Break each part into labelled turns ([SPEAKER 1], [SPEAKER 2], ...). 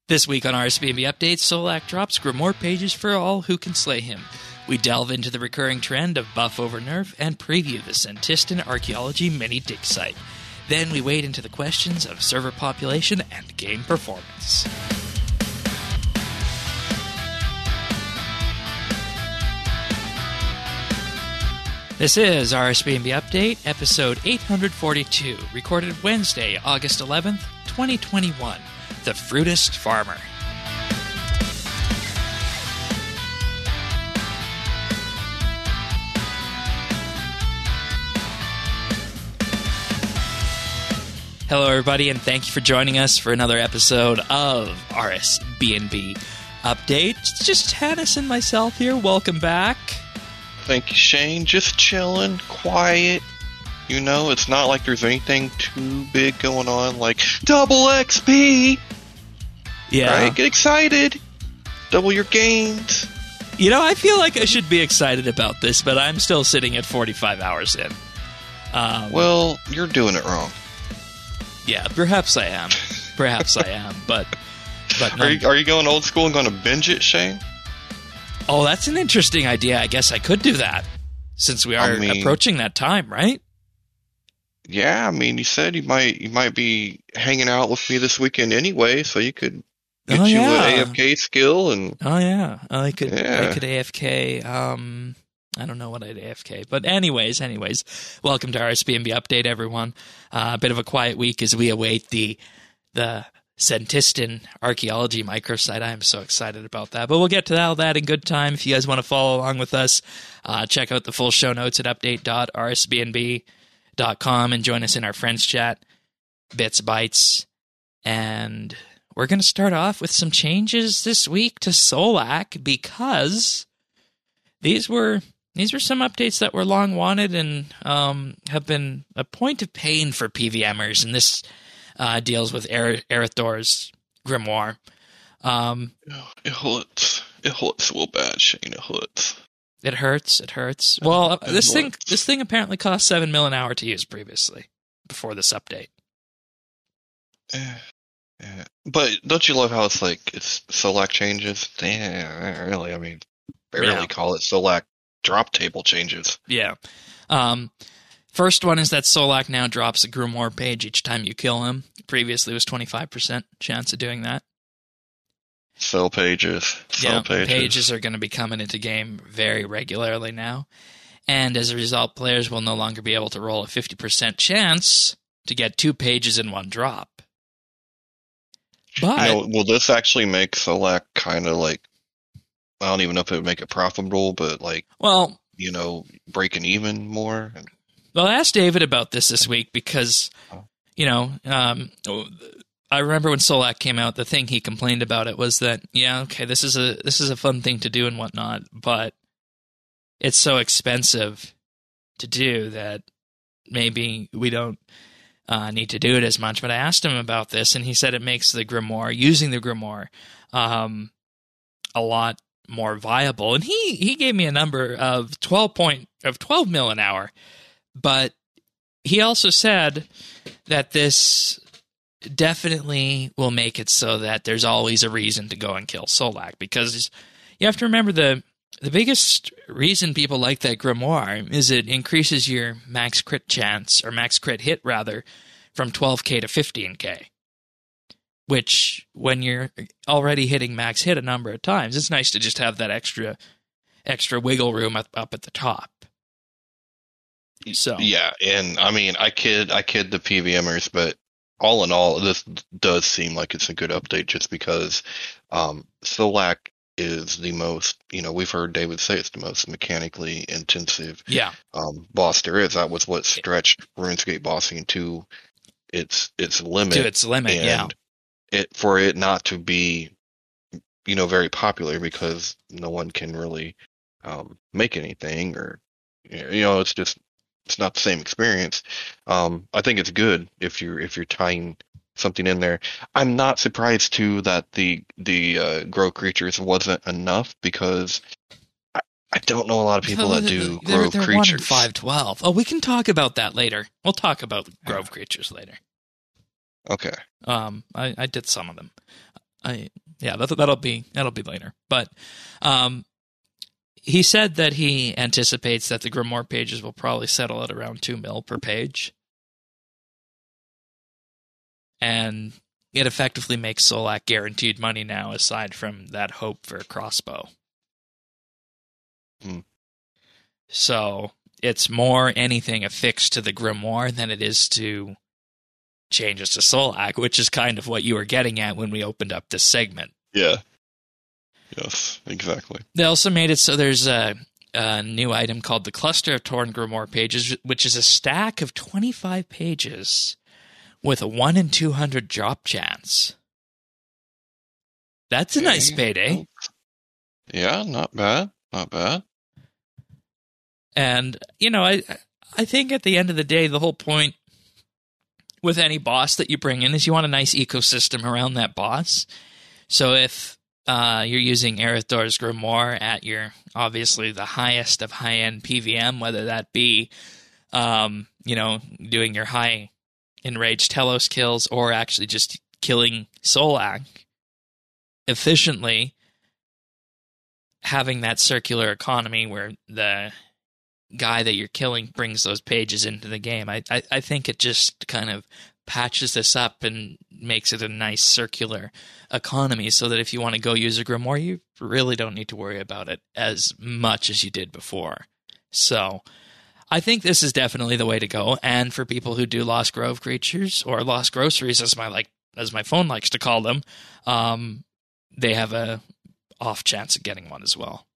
[SPEAKER 1] This week on RSBNB Updates, Solak drops Grimoire pages for all who can slay him. We delve into the recurring trend of buff over nerf and preview the Sentistan Archaeology mini-dig site. Then we wade into the questions of server population and game performance. This is RSBNB Update, episode 842, recorded Wednesday, August 11th, 2021. The Fruitist Farmer. Hello, everybody, and thank you for joining us for another episode of RSBNB Update. It's just Hannes and myself here. Welcome back.
[SPEAKER 2] Thank you, Shane. Just chilling, quiet. You know, it's not like there's anything too big going on, like double XP.
[SPEAKER 1] Yeah.
[SPEAKER 2] Right? Get excited. Double your gains.
[SPEAKER 1] You know, I feel like I should be excited about this, but I'm still sitting at 45 hours in.
[SPEAKER 2] Well, you're doing it wrong.
[SPEAKER 1] Yeah, perhaps I am. Perhaps I am, but
[SPEAKER 2] Are you going old school and going to binge it, Shane?
[SPEAKER 1] Oh, that's an interesting idea. I guess I could do that, since we are approaching that time, right?
[SPEAKER 2] Yeah, I mean, you said you might be hanging out with me this weekend anyway, so you could get an AFK skill and.
[SPEAKER 1] Oh yeah, I could AFK. I don't know what I'd AFK, but anyways, welcome to RSBNB Update, everyone. A bit of a quiet week as we await the Sentistan Archaeology microsite. I am so excited about that, but we'll get to all that in good time. If you guys want to follow along with us, check out the full show notes at update.rsbnb.com and join us in our friends chat, Bits Bytes, and we're going to start off with some changes this week to Solak because these were some updates that were long wanted and have been a point of pain for PVMers, and this deals with Erethdor's Grimoire.
[SPEAKER 2] It hurts. It hurts real bad, Shane. It hurts.
[SPEAKER 1] It hurts. Well, this thing apparently cost 7 mil an hour to use previously, before this update.
[SPEAKER 2] But don't you love how it's Solak changes? Really, I mean, barely call it Solak drop table changes.
[SPEAKER 1] Yeah. First one is that Solak now drops a Grimoire page each time you kill him. Previously it was 25% chance of doing that.
[SPEAKER 2] Sell pages.
[SPEAKER 1] Pages are going to be coming into game very regularly now. And as a result, players will no longer be able to roll a 50% chance to get 2 pages in one drop. But
[SPEAKER 2] will this actually make Solak kind of like, I don't even know if it would make it profitable, but breaking even more?
[SPEAKER 1] Well, I asked David about this week because, I remember when Solak came out, the thing he complained about it was that, this is a fun thing to do and whatnot, but it's so expensive to do that maybe we don't need to do it as much. But I asked him about this, and he said it makes using the Grimoire, a lot more viable. And he gave me a number of 12 mil an hour. But he also said that this definitely will make it so that there's always a reason to go and kill Solak, because you have to remember the biggest reason people like that Grimoire is it increases your max crit chance, or max crit hit rather, from 12k to 15k. Which, when you're already hitting max hit a number of times, it's nice to just have that extra wiggle room up at the top. So
[SPEAKER 2] yeah, and I mean, I kid the PVMers, but all in all, this does seem like it's a good update, just because Solak is the most, we've heard David say it's the most mechanically intensive boss there is. That was what stretched RuneScape bossing to its limit.
[SPEAKER 1] To its limit,
[SPEAKER 2] and for it not to be, very popular, because no one can really make anything, or it's not the same experience. I think it's good if you're tying something in there. I'm not surprised too that the Grow Creatures wasn't enough, because I don't know a lot of people that do Grove Creatures.
[SPEAKER 1] 1 in 512. Oh, we can talk about that later. We'll talk about Grove Creatures later.
[SPEAKER 2] Okay.
[SPEAKER 1] I did some of them. That'll be later. But he said that he anticipates that the Grimoire pages will probably settle at around 2 mil per page. And it effectively makes Solak guaranteed money now, aside from that hope for a crossbow. So it's more anything affixed to the Grimoire than it is to changes to Solak, which is kind of what you were getting at when we opened up this segment.
[SPEAKER 2] Yeah. Yes, exactly.
[SPEAKER 1] They also made it so there's a new item called the Cluster of Torn Grimoire Pages, which is a stack of 25 pages with a 1 in 200 drop chance. That's a nice payday.
[SPEAKER 2] Yeah, not bad. Not bad.
[SPEAKER 1] And, I think at the end of the day, the whole point with any boss that you bring in is you want a nice ecosystem around that boss. So if you're using Erethdor's Grimoire at your, obviously, the highest of high-end PVM, whether that be, doing your high enraged Telos kills or actually just killing Solak efficiently, having that circular economy where the guy that you're killing brings those pages into the game, I think it just kind of patches this up and makes it a nice circular economy so that if you want to go use a Grimoire, you really don't need to worry about it as much as you did before. So I think this is definitely the way to go. And for people who do Lost Grove creatures, or Lost Groceries as my phone likes to call them, they have a off chance of getting one as well.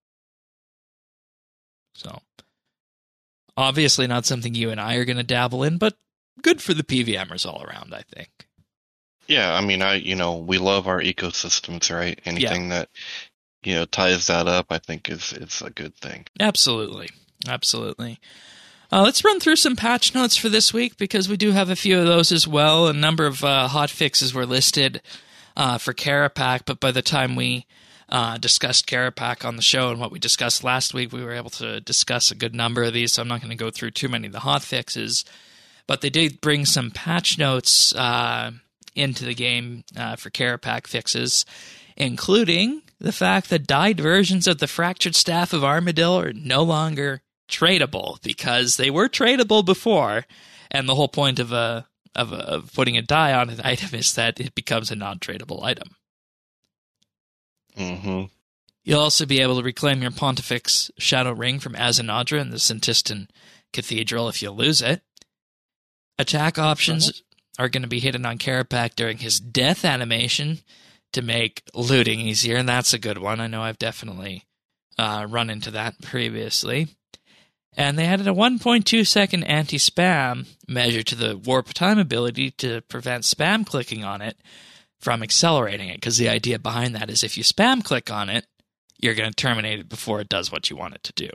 [SPEAKER 1] So obviously not something you and I are going to dabble in, but good for the PVMers all around, I think.
[SPEAKER 2] Yeah, I mean, we love our ecosystems, right? Anything that, ties that up, I think is a good thing. Absolutely.
[SPEAKER 1] Let's run through some patch notes for this week, because we do have a few of those as well. A number of hot fixes were listed for Karapak, but by the time we discussed Karapak on the show and what we discussed last week, we were able to discuss a good number of these, so I'm not going to go through too many of the hot fixes. But they did bring some patch notes into the game for Karapak fixes, including the fact that dyed versions of the Fractured Staff of Armadyl are no longer tradable, because they were tradable before, and the whole point of putting a dye on an item is that it becomes a non-tradable item.
[SPEAKER 2] Mm-hmm.
[SPEAKER 1] You'll also be able to reclaim your Pontifex Shadow Ring from Azanadra in the Sintistan Cathedral if you lose it. Attack options are going to be hidden on Karapak during his death animation to make looting easier, and that's a good one. I know I've definitely run into that previously. And they added a 1.2 second anti-spam measure to the Warp Time ability to prevent spam clicking on it from accelerating it, because the idea behind that is if you spam click on it, you're going to terminate it before it does what you want it to do.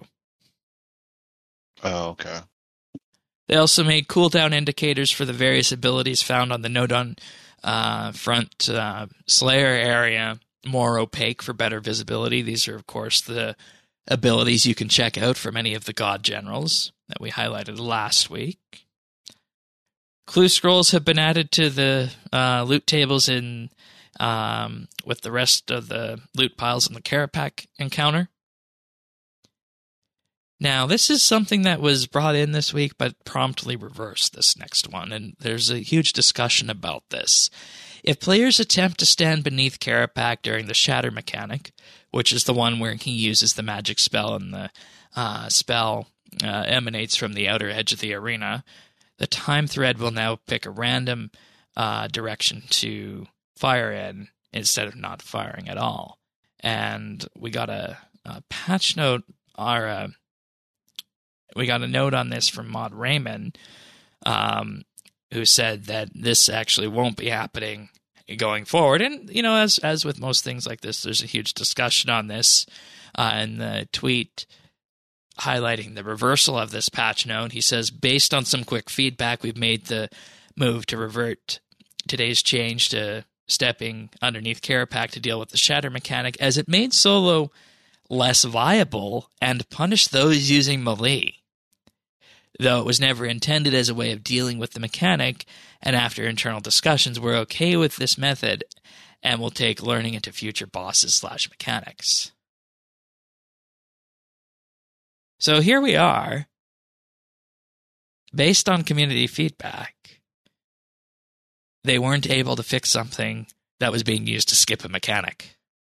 [SPEAKER 2] Oh, okay.
[SPEAKER 1] They also made cooldown indicators for the various abilities found on the Nodon front Slayer area more opaque for better visibility. These are, of course, the abilities you can check out from any of the God Generals that we highlighted last week. Clue scrolls have been added to the loot tables in with the rest of the loot piles in the Karapak encounter. Now, this is something that was brought in this week, but promptly reversed this next one, and there's a huge discussion about this. If players attempt to stand beneath Karapak during the Shatter mechanic, which is the one where he uses the magic spell and the spell emanates from the outer edge of the arena, the time thread will now pick a random direction to fire in instead of not firing at all. And we got a patch note, we got a note on this from Maud Raymond, who said that this actually won't be happening going forward. And, as with most things like this, there's a huge discussion on this. In the tweet highlighting the reversal of this patch note, he says, based on some quick feedback, we've made the move to revert today's change to stepping underneath Karapak to deal with the Shatter mechanic, as it made solo less viable and punished those using melee. Though it was never intended as a way of dealing with the mechanic, and after internal discussions, we're okay with this method, and will take learning into future bosses / mechanics. So here we are, based on community feedback. They weren't able to fix something that was being used to skip a mechanic.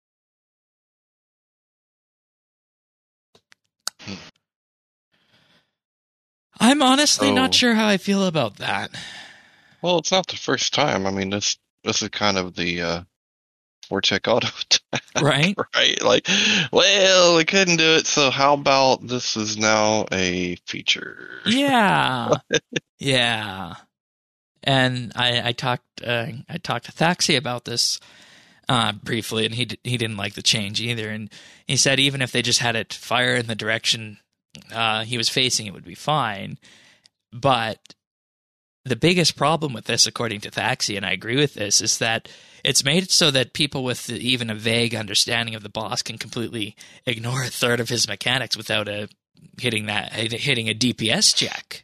[SPEAKER 1] I'm honestly not sure how I feel about that.
[SPEAKER 2] Well, it's not the first time. I mean, this is kind of the Vortec Auto attack,
[SPEAKER 1] right?
[SPEAKER 2] Right? Like, well, we couldn't do it, so how about this is now a feature?
[SPEAKER 1] Yeah, yeah. And I talked to Thaxi about this briefly, and he didn't like the change either. And he said even if they just had it fire in the direction he was facing, it would be fine. But the biggest problem with this, according to Thaxi, and I agree with this, is that it's made it so that people with even a vague understanding of the boss can completely ignore a third of his mechanics without hitting a DPS check.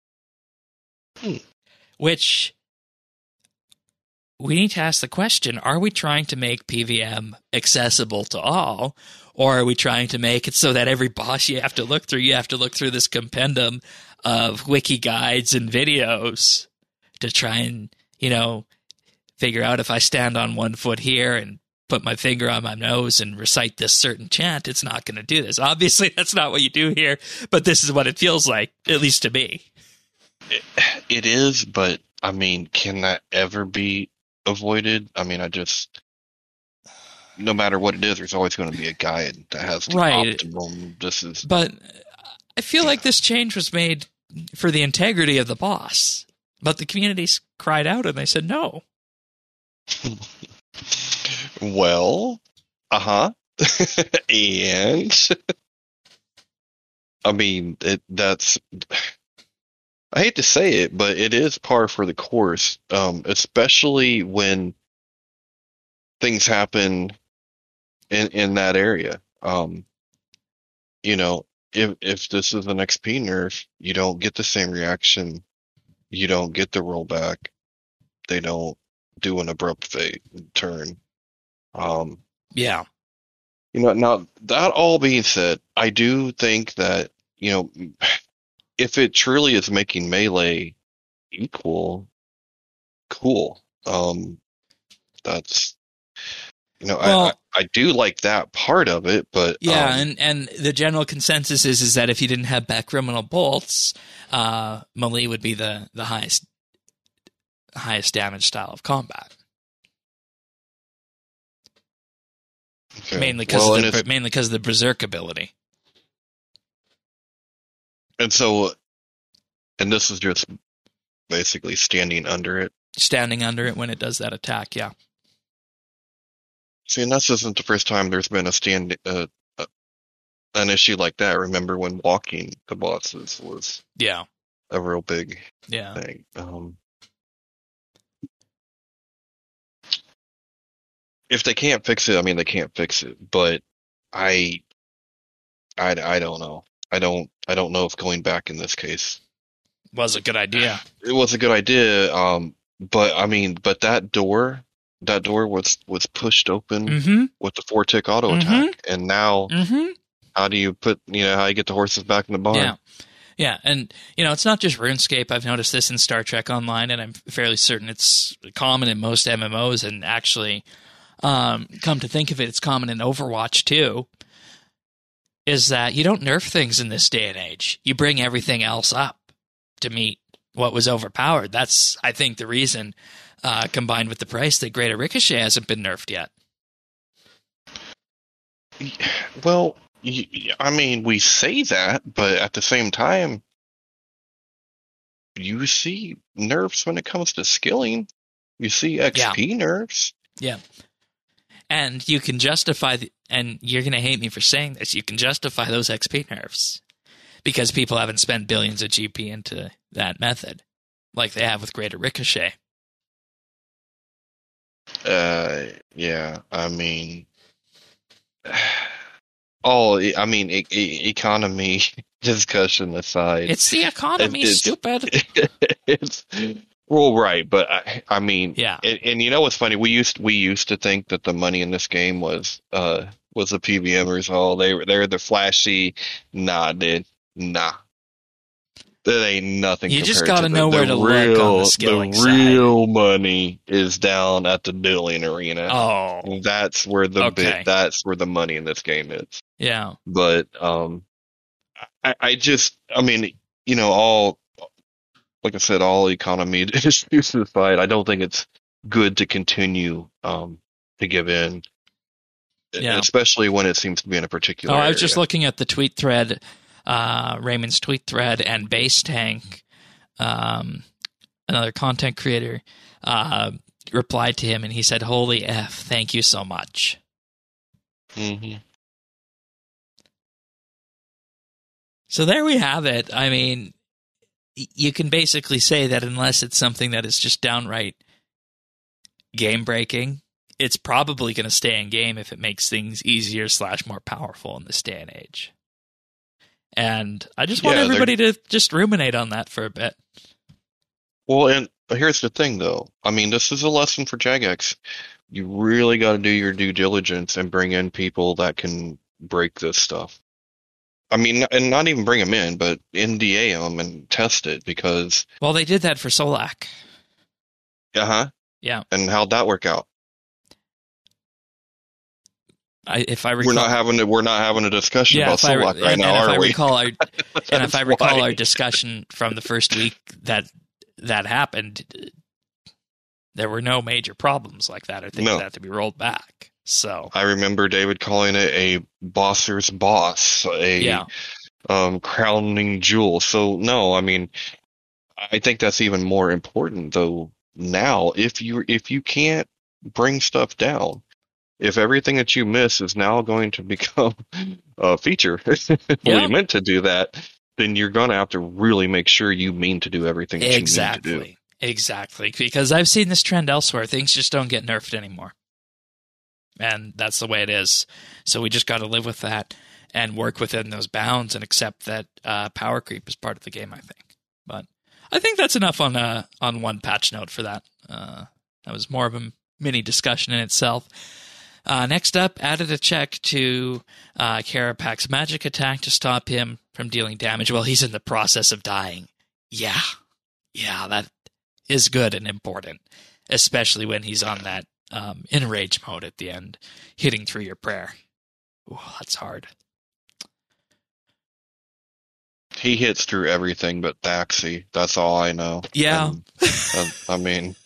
[SPEAKER 1] Which, we need to ask the question, are we trying to make PVM accessible to all, or are we trying to make it so that every boss you have to look through this compendium of wiki guides and videos to try and, figure out if I stand on one foot here and put my finger on my nose and recite this certain chant, it's not going to do this. Obviously, that's not what you do here, but this is what it feels like, at least to me.
[SPEAKER 2] It is, but, I mean, can that ever be avoided? I mean, no matter what it is, there's always going to be a guide that has the optimum.
[SPEAKER 1] But I feel like this change was made for the integrity of the boss. But the communities cried out and they said no.
[SPEAKER 2] Well, and I mean, that's, I hate to say it, but it is par for the course, especially when things happen in that area. If this is an XP nerf, you don't get the same reaction. You don't get the rollback. They don't do an abrupt fate turn.
[SPEAKER 1] Yeah.
[SPEAKER 2] Now that all being said, I do think that, if it truly is making Melee equal, cool. That's, I do like that part of it, but
[SPEAKER 1] yeah, and the general consensus is that if you didn't have back criminal bolts, melee would be the highest damage style of combat.
[SPEAKER 2] Okay.
[SPEAKER 1] Mainly because of the berserk ability.
[SPEAKER 2] And this is just basically standing under it.
[SPEAKER 1] Standing under it when it does that attack, yeah.
[SPEAKER 2] See, and this isn't the first time there's been an issue like that. Remember when walking the bosses was a real big thing. If they can't fix it, I mean, they can't fix it. But I don't know. I don't know if going back in this case
[SPEAKER 1] was a good idea.
[SPEAKER 2] It was a good idea. But that door was pushed open with the 4-tick auto attack, and now how do you how you get the horses back in the barn?
[SPEAKER 1] Yeah, and it's not just RuneScape. I've noticed this in Star Trek Online, and I'm fairly certain it's common in most MMOs, and actually, come to think of it, it's common in Overwatch too. Is that you don't nerf things in this day and age. You bring everything else up to meet what was overpowered. That's, I think, the reason, combined with the price, that Greater Ricochet hasn't been nerfed yet.
[SPEAKER 2] Well, I mean, we say that, but at the same time, you see nerfs when it comes to skilling. You see XP nerfs.
[SPEAKER 1] Yeah. And you can justify, and you're going to hate me for saying this, you can justify those XP nerfs because people haven't spent billions of GP into that method like they have with Greater Ricochet.
[SPEAKER 2] Yeah, I mean, economy discussion aside.
[SPEAKER 1] It's the economy, stupid.
[SPEAKER 2] Well, right, but I mean,
[SPEAKER 1] Yeah.
[SPEAKER 2] and you know what's funny? We used to think that the money in this game was the PVMers. Oh, they're the flashy. Nah, dude, nah. That ain't nothing
[SPEAKER 1] You just
[SPEAKER 2] compared
[SPEAKER 1] got
[SPEAKER 2] to
[SPEAKER 1] to know where to look on the skilling
[SPEAKER 2] the
[SPEAKER 1] side.
[SPEAKER 2] real money is down at the dueling arena.
[SPEAKER 1] Oh,
[SPEAKER 2] That's where
[SPEAKER 1] okay.
[SPEAKER 2] that's where the money in this game is.
[SPEAKER 1] Yeah.
[SPEAKER 2] But I mean, you know, all like I said, all economy issues aside, I don't think it's good to continue to give in,
[SPEAKER 1] Yeah.
[SPEAKER 2] especially when it seems to be in a particular
[SPEAKER 1] Oh, I
[SPEAKER 2] area.
[SPEAKER 1] was just looking at the tweet thread, Raymond's tweet thread, and Base Tank, another content creator, replied to him, and he said, "Holy F, thank you so much."
[SPEAKER 2] Mm-hmm.
[SPEAKER 1] So there we have it. I mean, you can basically say that unless it's something that is just downright game-breaking, it's probably going to stay in game if it makes things easier / more powerful in this day and age. And I just want everybody to just ruminate on that for a bit.
[SPEAKER 2] Well, and here's the thing, though. I mean, this is a lesson for Jagex. You really got to do your due diligence and bring in people that can break this stuff. I mean, and not even bring them in, but NDA them and test it because.
[SPEAKER 1] Well, they did that for Solak. Yeah.
[SPEAKER 2] And how'd that work out?
[SPEAKER 1] If I recall,
[SPEAKER 2] we're not having a discussion about Solak right now, are we?
[SPEAKER 1] If I recall our discussion from the first week that happened, there were no major problems like that or things that had to be rolled back. So
[SPEAKER 2] I remember David calling it a bosser's boss, crowning jewel. So no, I mean, I think that's even more important though. Now, if you can't bring stuff down, if everything that you miss is now going to become a feature, when you meant to do that, then you're going to have to really make sure you mean to do everything that you mean to do.
[SPEAKER 1] Exactly, because I've seen this trend elsewhere. Things just don't get nerfed anymore. And that's the way it is. So we just got to live with that and work within those bounds and accept that power creep is part of the game, I think. But I think that's enough on one patch note for that. That was more of a mini discussion in itself. Next up, added a check to Karapak's magic attack to stop him from dealing damage while he's in the process of dying. Yeah, that is good and important, especially when he's on that enrage mode at the end, hitting through your prayer. Ooh, that's hard.
[SPEAKER 2] He hits through everything but Thaxi. That's all I know.
[SPEAKER 1] Yeah.
[SPEAKER 2] I mean...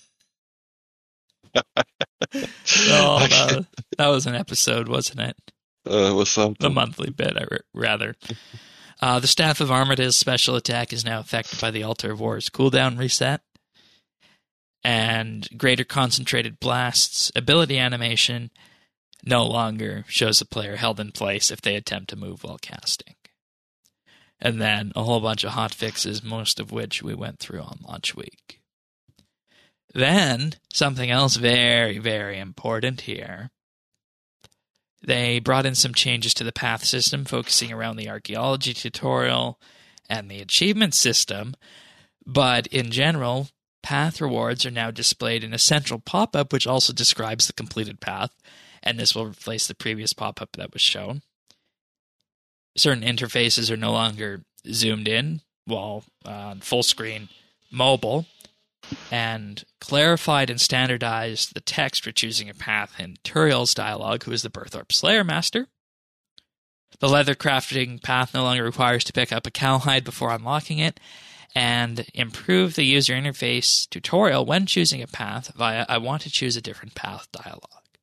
[SPEAKER 1] that was an episode, wasn't it?
[SPEAKER 2] It was something.
[SPEAKER 1] The monthly bit, rather. The Staff of Armada's special attack is now affected by the Altar of War's cooldown reset. And Greater Concentrated Blast's ability animation no longer shows the player held in place if they attempt to move while casting. And then a whole bunch of hotfixes, most of which we went through on launch week. Then, something else very, very important here. They brought in some changes to the path system, focusing around the archaeology tutorial and the achievement system. But in general, path rewards are now displayed in a central pop-up, which also describes the completed path. And this will replace the previous pop-up that was shown. Certain interfaces are no longer zoomed in, while on full screen mobile, and clarified and standardized the text for choosing a path in Turiel's dialogue, who is the Berthorpe Slayer Master. The leather crafting path no longer requires to pick up a cowhide before unlocking it, and improve the user interface tutorial when choosing a path via I want to choose a different path dialogue.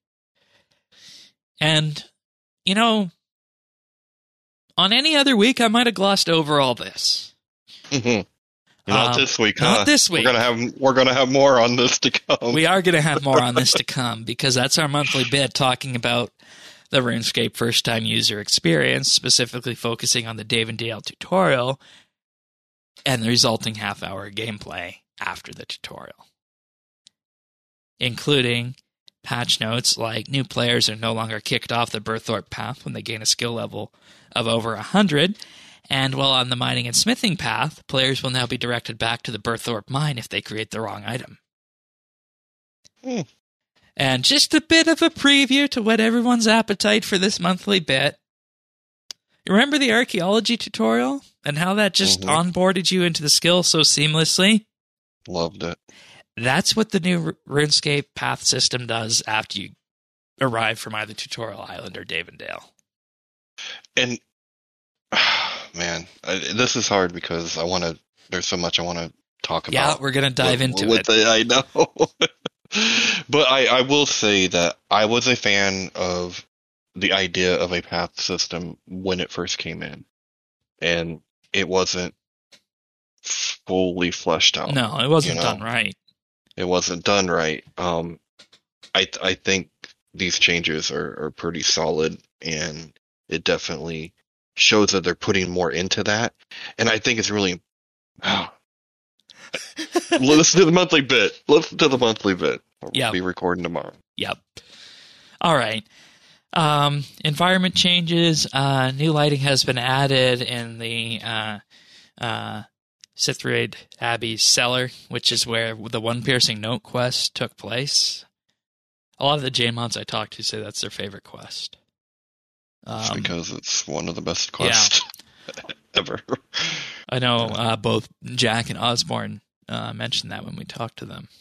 [SPEAKER 1] And, you know, on any other week, I might have glossed over all this.
[SPEAKER 2] Not this week, huh?
[SPEAKER 1] Not this week.
[SPEAKER 2] We're gonna have more on this to come.
[SPEAKER 1] We are gonna have more on this to come because that's our monthly bit talking about the RuneScape first-time user experience, specifically focusing on the Dave and Dale tutorial and the resulting half-hour gameplay after the tutorial, including patch notes like new players are no longer kicked off the Berthorpe path when they gain a skill level of over 100, And while on the mining and smithing path, players will now be directed back to the Berthorpe mine if they create the wrong item. And just a bit of a preview to what everyone's appetite for this monthly bit. You remember the archaeology tutorial and how that just onboarded you into the skill so seamlessly?
[SPEAKER 2] Loved it.
[SPEAKER 1] That's what the new RuneScape path system does after you arrive from either Tutorial Island or Davendale.
[SPEAKER 2] And, man, this is hard because there's so much I want to talk about.
[SPEAKER 1] Yeah, we're going to dive into it.
[SPEAKER 2] I know. But I will say that I was a fan of the idea of a path system when it first came in. And it wasn't fully fleshed out.
[SPEAKER 1] No, it wasn't done right.
[SPEAKER 2] It wasn't done right. I think these changes are pretty solid, and it definitely shows that they're putting more into that. And I think it's really... Listen to the monthly bit. Listen to the monthly bit. We'll be recording tomorrow.
[SPEAKER 1] Yep. All right. Environment changes. New lighting has been added in the Cithriad Abbey's cellar, which is where the One Piercing Note quest took place. A lot of the J-mods I talked to say that's their favorite quest.
[SPEAKER 2] It's because it's one of the best quests ever.
[SPEAKER 1] I know both Jack and Osborne mentioned that when we talked to them.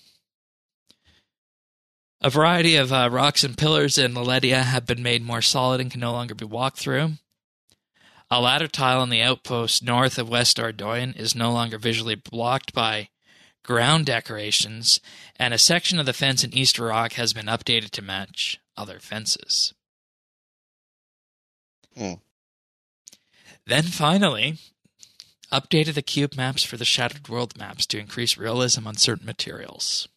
[SPEAKER 1] A variety of rocks and pillars in Laledia have been made more solid and can no longer be walked through. A ladder tile on the outpost north of West Ardoyan is no longer visually blocked by ground decorations, and a section of the fence in East Rock has been updated to match other fences. Then finally, updated the cube maps for the Shattered World maps to increase realism on certain materials.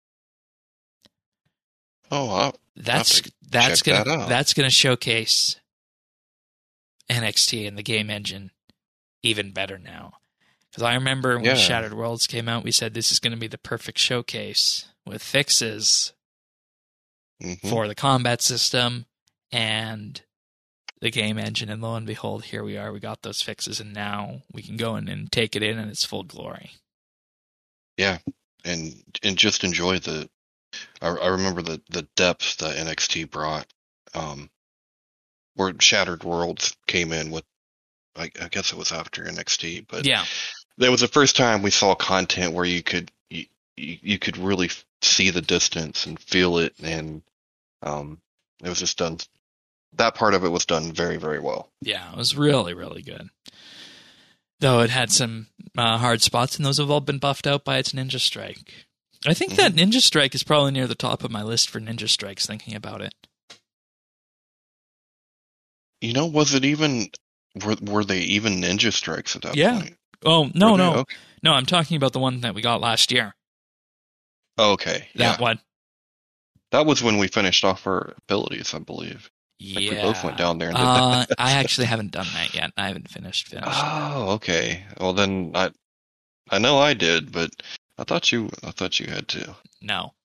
[SPEAKER 1] That's going to showcase NXT and the game engine even better now. Because I remember when Shattered Worlds came out, we said this is going to be the perfect showcase with fixes for the combat system and the game engine. And lo and behold, here we are. We got those fixes, and now we can go in and take it in its full glory.
[SPEAKER 2] Yeah, and just enjoy the... I remember the depth that NXT brought, where Shattered Worlds came in with, I guess it was after NXT, but that was the first time we saw content where you could really see the distance and feel it, and it was just done. That part of it was done very, very well. Yeah,
[SPEAKER 1] it was really, really good. Though it had some hard spots, and those have all been buffed out by its Ninja Strike. I think that Ninja Strike is probably near the top of my list for Ninja Strikes, thinking about it.
[SPEAKER 2] Was it even... Were they even Ninja Strikes at that point?
[SPEAKER 1] Oh, no. Okay. No, I'm talking about the one that we got last year.
[SPEAKER 2] Okay.
[SPEAKER 1] That one.
[SPEAKER 2] That was when we finished off our abilities, I believe.
[SPEAKER 1] Yeah.
[SPEAKER 2] Like we both went down there and did that.
[SPEAKER 1] I actually haven't done that yet. I haven't finished.
[SPEAKER 2] Oh, okay. Well, then I know I did, but I thought you had to.
[SPEAKER 1] No.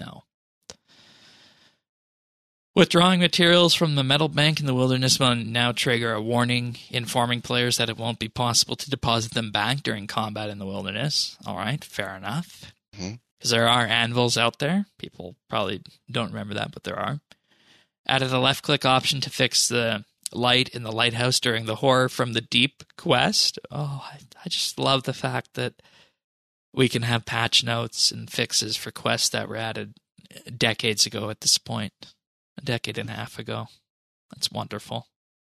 [SPEAKER 1] Withdrawing materials from the metal bank in the wilderness will now trigger a warning informing players that it won't be possible to deposit them back during combat in the wilderness. All right, fair enough. Because there are anvils out there. People probably don't remember that, but there are. Added a left-click option to fix the light in the lighthouse during the Horror from the Deep quest. Oh, I just love the fact that we can have patch notes and fixes for quests that were added decades ago at this point. A decade and a half ago. That's wonderful.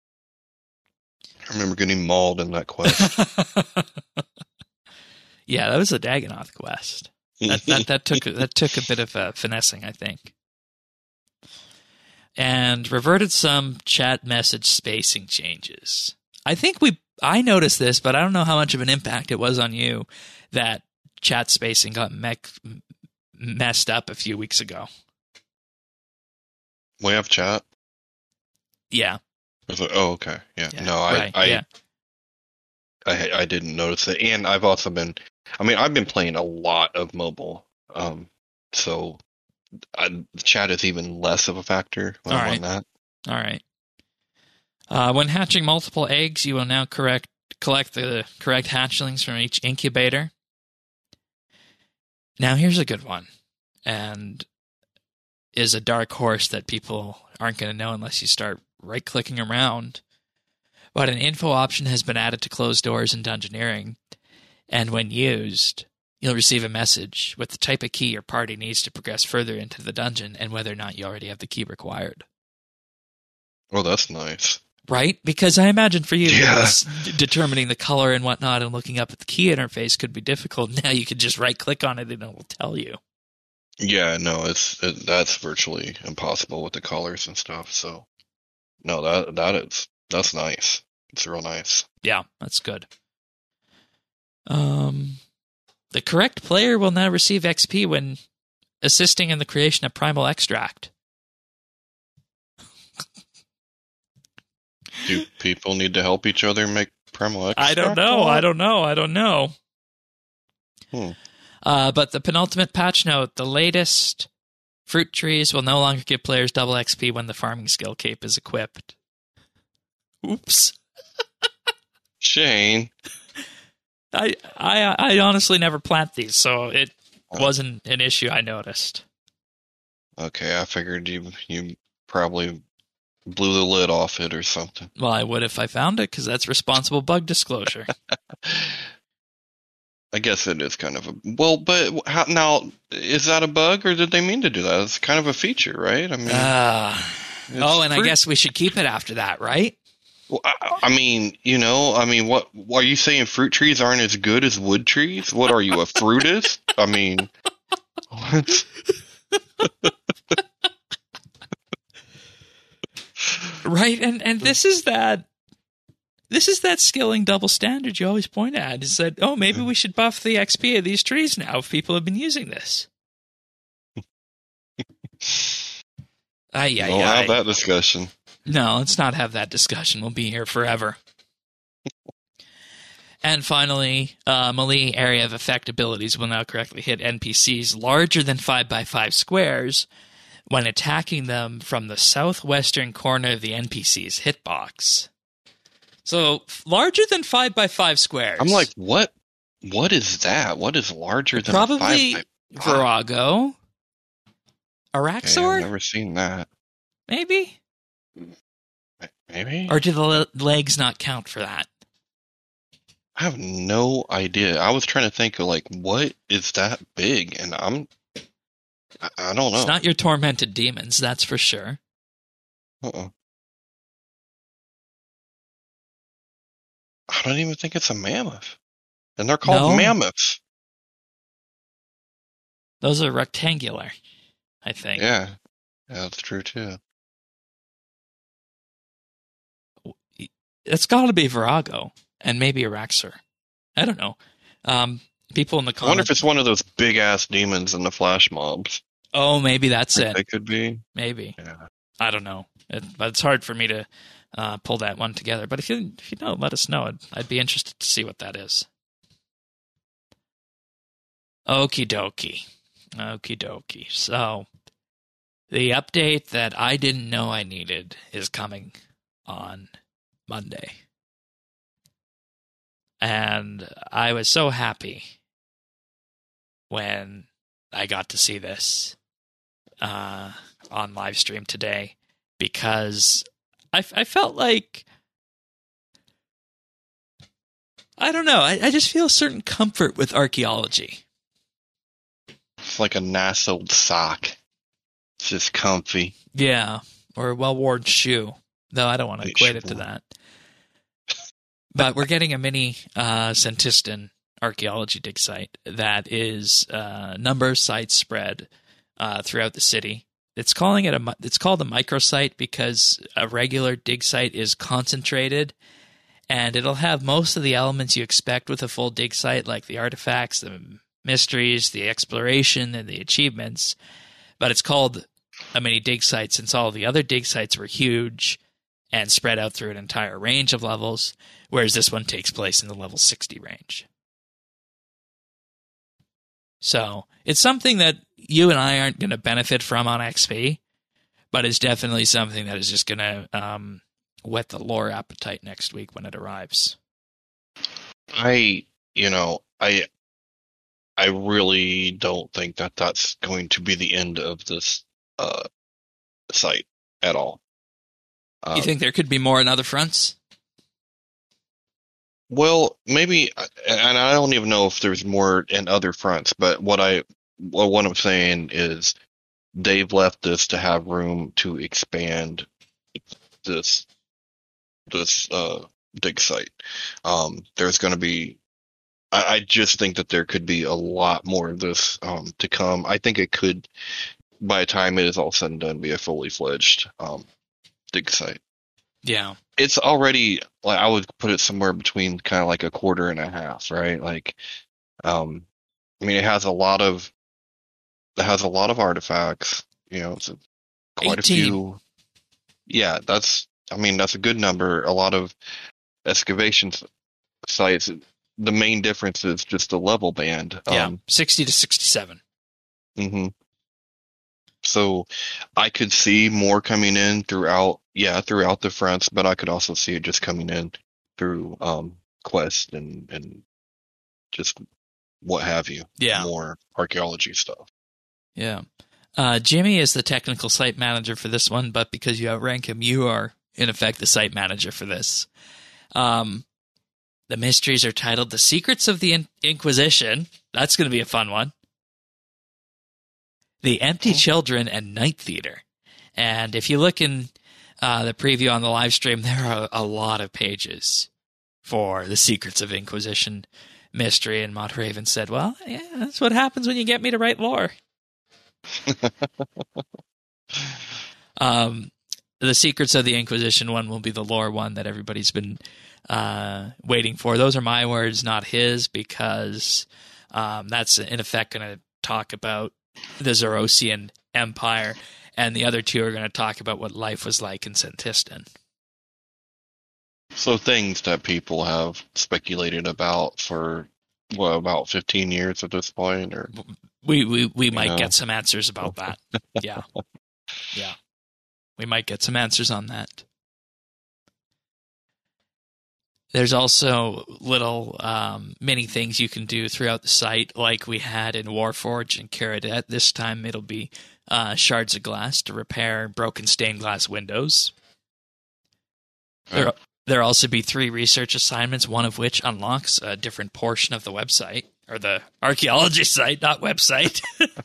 [SPEAKER 2] I remember getting mauled in that quest.
[SPEAKER 1] Yeah, that was a Dagonoth quest. That took a bit of finessing, I think. And reverted some chat message spacing changes. I noticed this, but I don't know how much of an impact it was on you that chat spacing got messed up a few weeks ago.
[SPEAKER 2] We have chat?
[SPEAKER 1] Yeah.
[SPEAKER 2] Oh, okay. Yeah. No, I didn't notice it. And I've also been... I've been playing a lot of mobile. So chat is even less of a factor when I'm on that.
[SPEAKER 1] All right. When hatching multiple eggs, you will now collect collect the correct hatchlings from each incubator. Now, here's a good one, and is a dark horse that people aren't going to know unless you start right-clicking around. But an info option has been added to closed doors in Dungeoneering, and when used, you'll receive a message with the type of key your party needs to progress further into the dungeon and whether or not you already have the key required.
[SPEAKER 2] Oh, that's nice.
[SPEAKER 1] Right? Because I imagine for you, determining the color and whatnot and looking up at the key interface could be difficult. Now you can just right-click on it and it will tell you.
[SPEAKER 2] Yeah, no, that's virtually impossible with the colors and stuff. So, no, that's nice. It's real nice.
[SPEAKER 1] Yeah, that's good. The correct player will now receive XP when assisting in the creation of Primal Extract.
[SPEAKER 2] Do people need to help each other make Primal Extract?
[SPEAKER 1] I don't know. But the penultimate patch note, the latest fruit trees will no longer give players double XP when the farming skill cape is equipped. Oops.
[SPEAKER 2] Shane.
[SPEAKER 1] I honestly never plant these, so it wasn't an issue I noticed.
[SPEAKER 2] Okay, I figured you probably blew the lid off it or something.
[SPEAKER 1] Well, I would if I found it, because that's responsible bug disclosure.
[SPEAKER 2] I guess it is kind of a... Well, but now, is that a bug, or did they mean to do that? It's kind of a feature, right? I mean...
[SPEAKER 1] I guess we should keep it after that, right?
[SPEAKER 2] Well, I mean, what are you saying? Fruit trees aren't as good as wood trees? What are you, a fruitist? I mean, what?
[SPEAKER 1] Right, and this is that skilling double standard you always point at. Is that maybe we should buff the XP of these trees now if people have been using this.
[SPEAKER 2] We'll have that discussion.
[SPEAKER 1] No, let's not have that discussion. We'll be here forever. And finally, melee area of effect abilities will now correctly hit NPCs larger than 5x5 squares when attacking them from the southwestern corner of the NPC's hitbox. So, larger than 5x5 squares.
[SPEAKER 2] I'm like, what? What is that? What is larger than
[SPEAKER 1] probably
[SPEAKER 2] 5x5?
[SPEAKER 1] Virago? Araxor?
[SPEAKER 2] Okay, I've never seen that.
[SPEAKER 1] Maybe?
[SPEAKER 2] Maybe?
[SPEAKER 1] Or do the legs not count for that?
[SPEAKER 2] I have no idea. I was trying to think of, what is that big? And I don't know.
[SPEAKER 1] It's not your tormented demons, that's for sure.
[SPEAKER 2] I don't even think it's a mammoth. And they're called mammoths.
[SPEAKER 1] Those are rectangular, I think.
[SPEAKER 2] Yeah, that's true too.
[SPEAKER 1] It's got to be Virago and maybe Araxor. I don't know. People in the comments.
[SPEAKER 2] I wonder if it's one of those big-ass demons in the flash mobs.
[SPEAKER 1] Oh, maybe that's it.
[SPEAKER 2] It could be.
[SPEAKER 1] Maybe.
[SPEAKER 2] Yeah.
[SPEAKER 1] I don't know. But it's hard for me to pull that one together. But if you know, let us know. I'd be interested to see what that is. Okie dokie. So, the update that I didn't know I needed is coming on Monday. And I was so happy when I got to see this on live stream today, because I felt like, I don't know, I just feel a certain comfort with archaeology.
[SPEAKER 2] It's like a nice old sock. It's just comfy.
[SPEAKER 1] Yeah, or a well-worn shoe. Though I don't want to equate it to that. But we're getting a mini Centistan archaeology dig site that is number of sites spread throughout the city. It's called a microsite because a regular dig site is concentrated, and it'll have most of the elements you expect with a full dig site, like the artifacts, the mysteries, the exploration, and the achievements. But it's called a mini dig site since all the other dig sites were huge and spread out through an entire range of levels, whereas this one takes place in the level 60 range. So it's something that you and I aren't going to benefit from on XP, but it's definitely something that is just going to whet the lore appetite next week when it arrives.
[SPEAKER 2] I, you know, I really don't think that that's going to be the end of this uh, site at all.
[SPEAKER 1] You
[SPEAKER 2] Um,
[SPEAKER 1] think there could be more on other fronts?
[SPEAKER 2] well, maybe, and I don't even know if there's more in other fronts, but what I'm saying is they've left this to have room to expand this this dig site. There's going to be. I just think that there could be a lot more of this to come. I think it could, by the time it is all said and done, be a fully fledged dig site.
[SPEAKER 1] Yeah.
[SPEAKER 2] It's already like I would put it somewhere between kind of like a quarter and a half, right? Like, um, I mean, it has a lot of artifacts. It's quite a
[SPEAKER 1] 18.
[SPEAKER 2] few. Yeah, I mean, that's a good number. A lot of excavation sites. The main difference is just the level band.
[SPEAKER 1] Yeah. 60 to 67.
[SPEAKER 2] Mhm. So I could see more coming in throughout the fronts, but I could also see it just coming in through Quest and just what have you,
[SPEAKER 1] Yeah.
[SPEAKER 2] more archaeology stuff.
[SPEAKER 1] Yeah. Jimmy is the technical site manager for this one, but because you outrank him, you are, in effect, the site manager for this. The mysteries are titled The Secrets of the Inquisition. That's going to be a fun one. The Empty Children and Night Theater. And if you look in the preview on the live stream, there are a lot of pages for The Secrets of Inquisition mystery. And Montraven said, well, yeah, that's what happens when you get me to write lore. The Secrets of the Inquisition one will be the lore one that everybody's been waiting for. Those are my words, not his, because that's in effect going to talk about the Zoroastrian Empire, and the other two are going to talk about what life was like in Sentistan.
[SPEAKER 2] So things that people have speculated about for about 15 years at this point, or
[SPEAKER 1] we might get some answers about that. Yeah. Yeah. We might get some answers on that. There's also little mini things you can do throughout the site, like we had in Warforge and Caradet. This time it'll be shards of glass to repair broken stained glass windows. There'll also be 3 research assignments, one of which unlocks a different portion of the website, or the archaeology site, not website.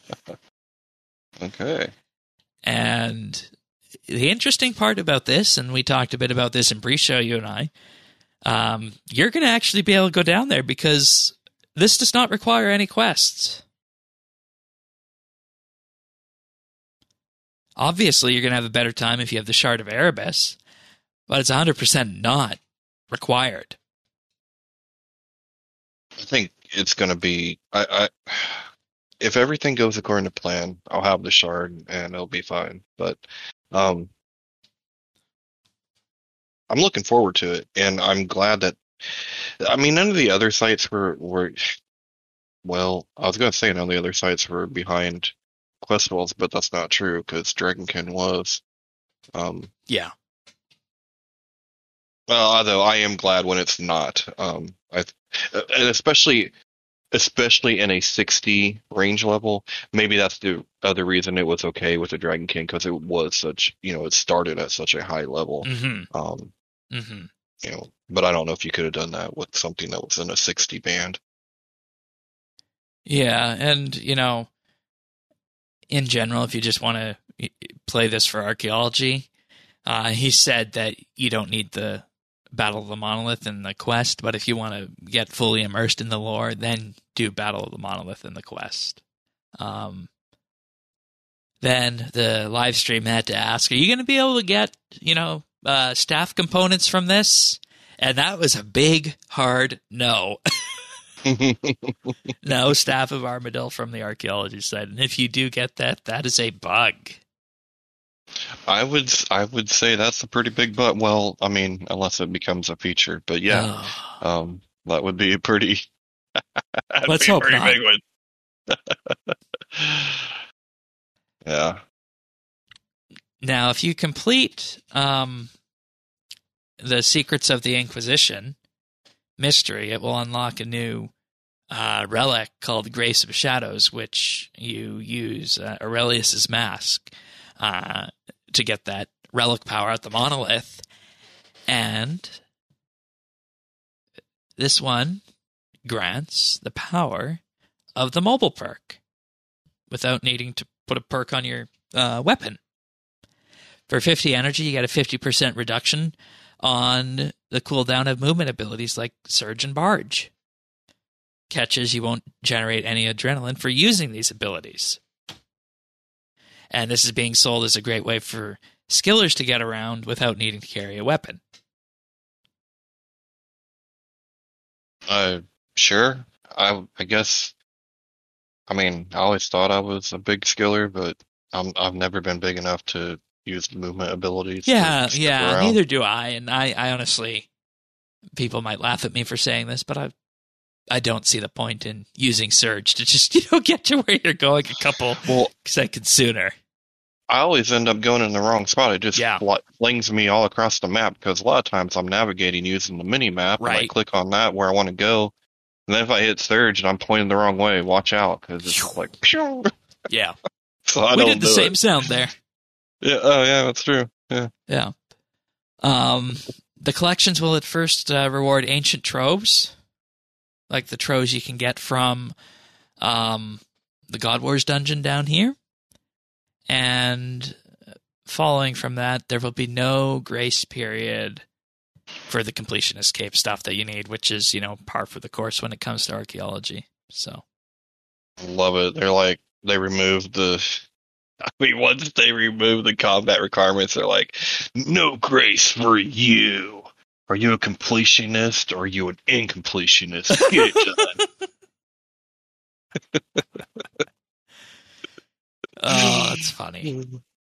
[SPEAKER 2] Okay.
[SPEAKER 1] And the interesting part about this, and we talked a bit about this in pre-show, you and I, you're going to actually be able to go down there because this does not require any quests. Obviously, you're going to have a better time if you have the Shard of Erebus, but it's 100% not required.
[SPEAKER 2] I think it's going to be. If everything goes according to plan, I'll have the shard and it'll be fine. But I'm looking forward to it, and I'm glad that. I mean, none of the other sites were. Well, I was going to say none of the other sites were behind Quest Walls, but that's not true because Dragonkin was.
[SPEAKER 1] Yeah.
[SPEAKER 2] Well, although I am glad when it's not. And especially in a 60 range level, maybe that's the other reason it was okay with the Dragonkin, because it was such, it started at such a high level.
[SPEAKER 1] Mm-hmm.
[SPEAKER 2] But I don't know if you could have done that with something that was in a 60 band.
[SPEAKER 1] Yeah, and, in general, if you just want to play this for archaeology, he said that you don't need the Battle of the Monolith and the quest, but if you want to get fully immersed in the lore, then do Battle of the Monolith and the quest. Then the live stream had to ask, are you going to be able to get, staff components from this? And that was a big, hard no. No Staff of Armadyl from the archaeology site. And if you do get that, that is a bug.
[SPEAKER 2] I would say that's a pretty big bug. Well, I mean, unless it becomes a feature, but yeah, that would be a pretty.
[SPEAKER 1] Let's hope not.
[SPEAKER 2] Big one. Yeah.
[SPEAKER 1] Now, if you complete the Secrets of the Inquisition, mystery, it will unlock a new relic called the Grace of Shadows, which you use Aurelius's mask to get that relic power at the monolith. And this one grants the power of the mobile perk without needing to put a perk on your weapon. For 50 energy, you get a 50% reduction on the cooldown of movement abilities like Surge and Barge. Catches, you won't generate any adrenaline for using these abilities. And this is being sold as a great way for skillers to get around without needing to carry a weapon.
[SPEAKER 2] Sure. I guess. I mean, I always thought I was a big skiller, but I've never been big enough to use movement abilities.
[SPEAKER 1] Yeah,
[SPEAKER 2] to step around.
[SPEAKER 1] neither do I. And I honestly, people might laugh at me for saying this, but I don't see the point in using Surge to just, get to where you're going a couple seconds sooner.
[SPEAKER 2] I always end up going in the wrong spot. It just
[SPEAKER 1] Yeah.
[SPEAKER 2] flings me all across the map because a lot of times I'm navigating using the mini map, and I
[SPEAKER 1] Right.
[SPEAKER 2] click on that where I want to go. And then if I hit Surge and I'm pointing the wrong way, watch out because it's like, pew!
[SPEAKER 1] Yeah.
[SPEAKER 2] So I
[SPEAKER 1] We
[SPEAKER 2] don't
[SPEAKER 1] did the
[SPEAKER 2] do
[SPEAKER 1] same
[SPEAKER 2] it.
[SPEAKER 1] sound there.
[SPEAKER 2] Yeah, oh yeah, that's true. Yeah.
[SPEAKER 1] Yeah. The collections will at first reward ancient troves, like the troves you can get from the God Wars dungeon down here. And following from that, there will be no grace period for the completionist cape stuff that you need, which is, par for the course when it comes to archaeology. So
[SPEAKER 2] Love it. They removed once they remove the combat requirements, they're like, no grace for you. Are you a completionist or are you an incompletionist? Get it done.
[SPEAKER 1] Oh, that's funny.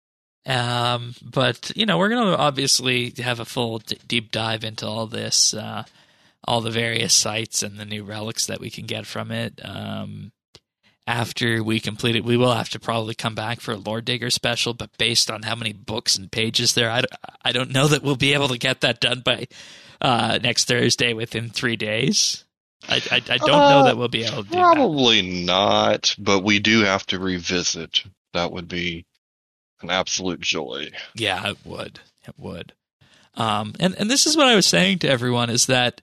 [SPEAKER 1] But we're going to obviously have a full deep dive into all this, all the various sites and the new relics that we can get from it. After we complete it, we will have to probably come back for a Lore Digger special, but based on how many books and pages there, I don't know that we'll be able to get that done by next Thursday within 3 days. I don't know that we'll be able to do that.
[SPEAKER 2] Probably not, but we do have to revisit. That would be an absolute joy.
[SPEAKER 1] Yeah, it would. It would. And this is what I was saying to everyone is that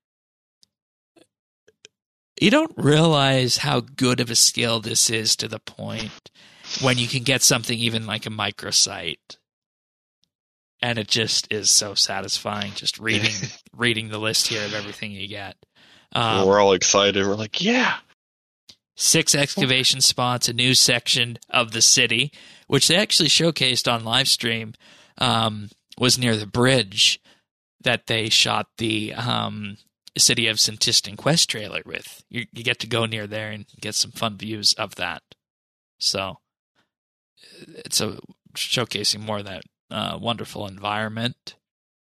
[SPEAKER 1] you don't realize how good of a skill this is to the point when you can get something even like a microsite. And it just is so satisfying just reading the list here of everything you get.
[SPEAKER 2] We're all excited. We're like, yeah.
[SPEAKER 1] 6 excavation spots, a new section of the city, which they actually showcased on live stream, was near the bridge that they shot the City of Sintistan quest trailer with. You get to go near there and get some fun views of that. So it's showcasing more of that wonderful environment.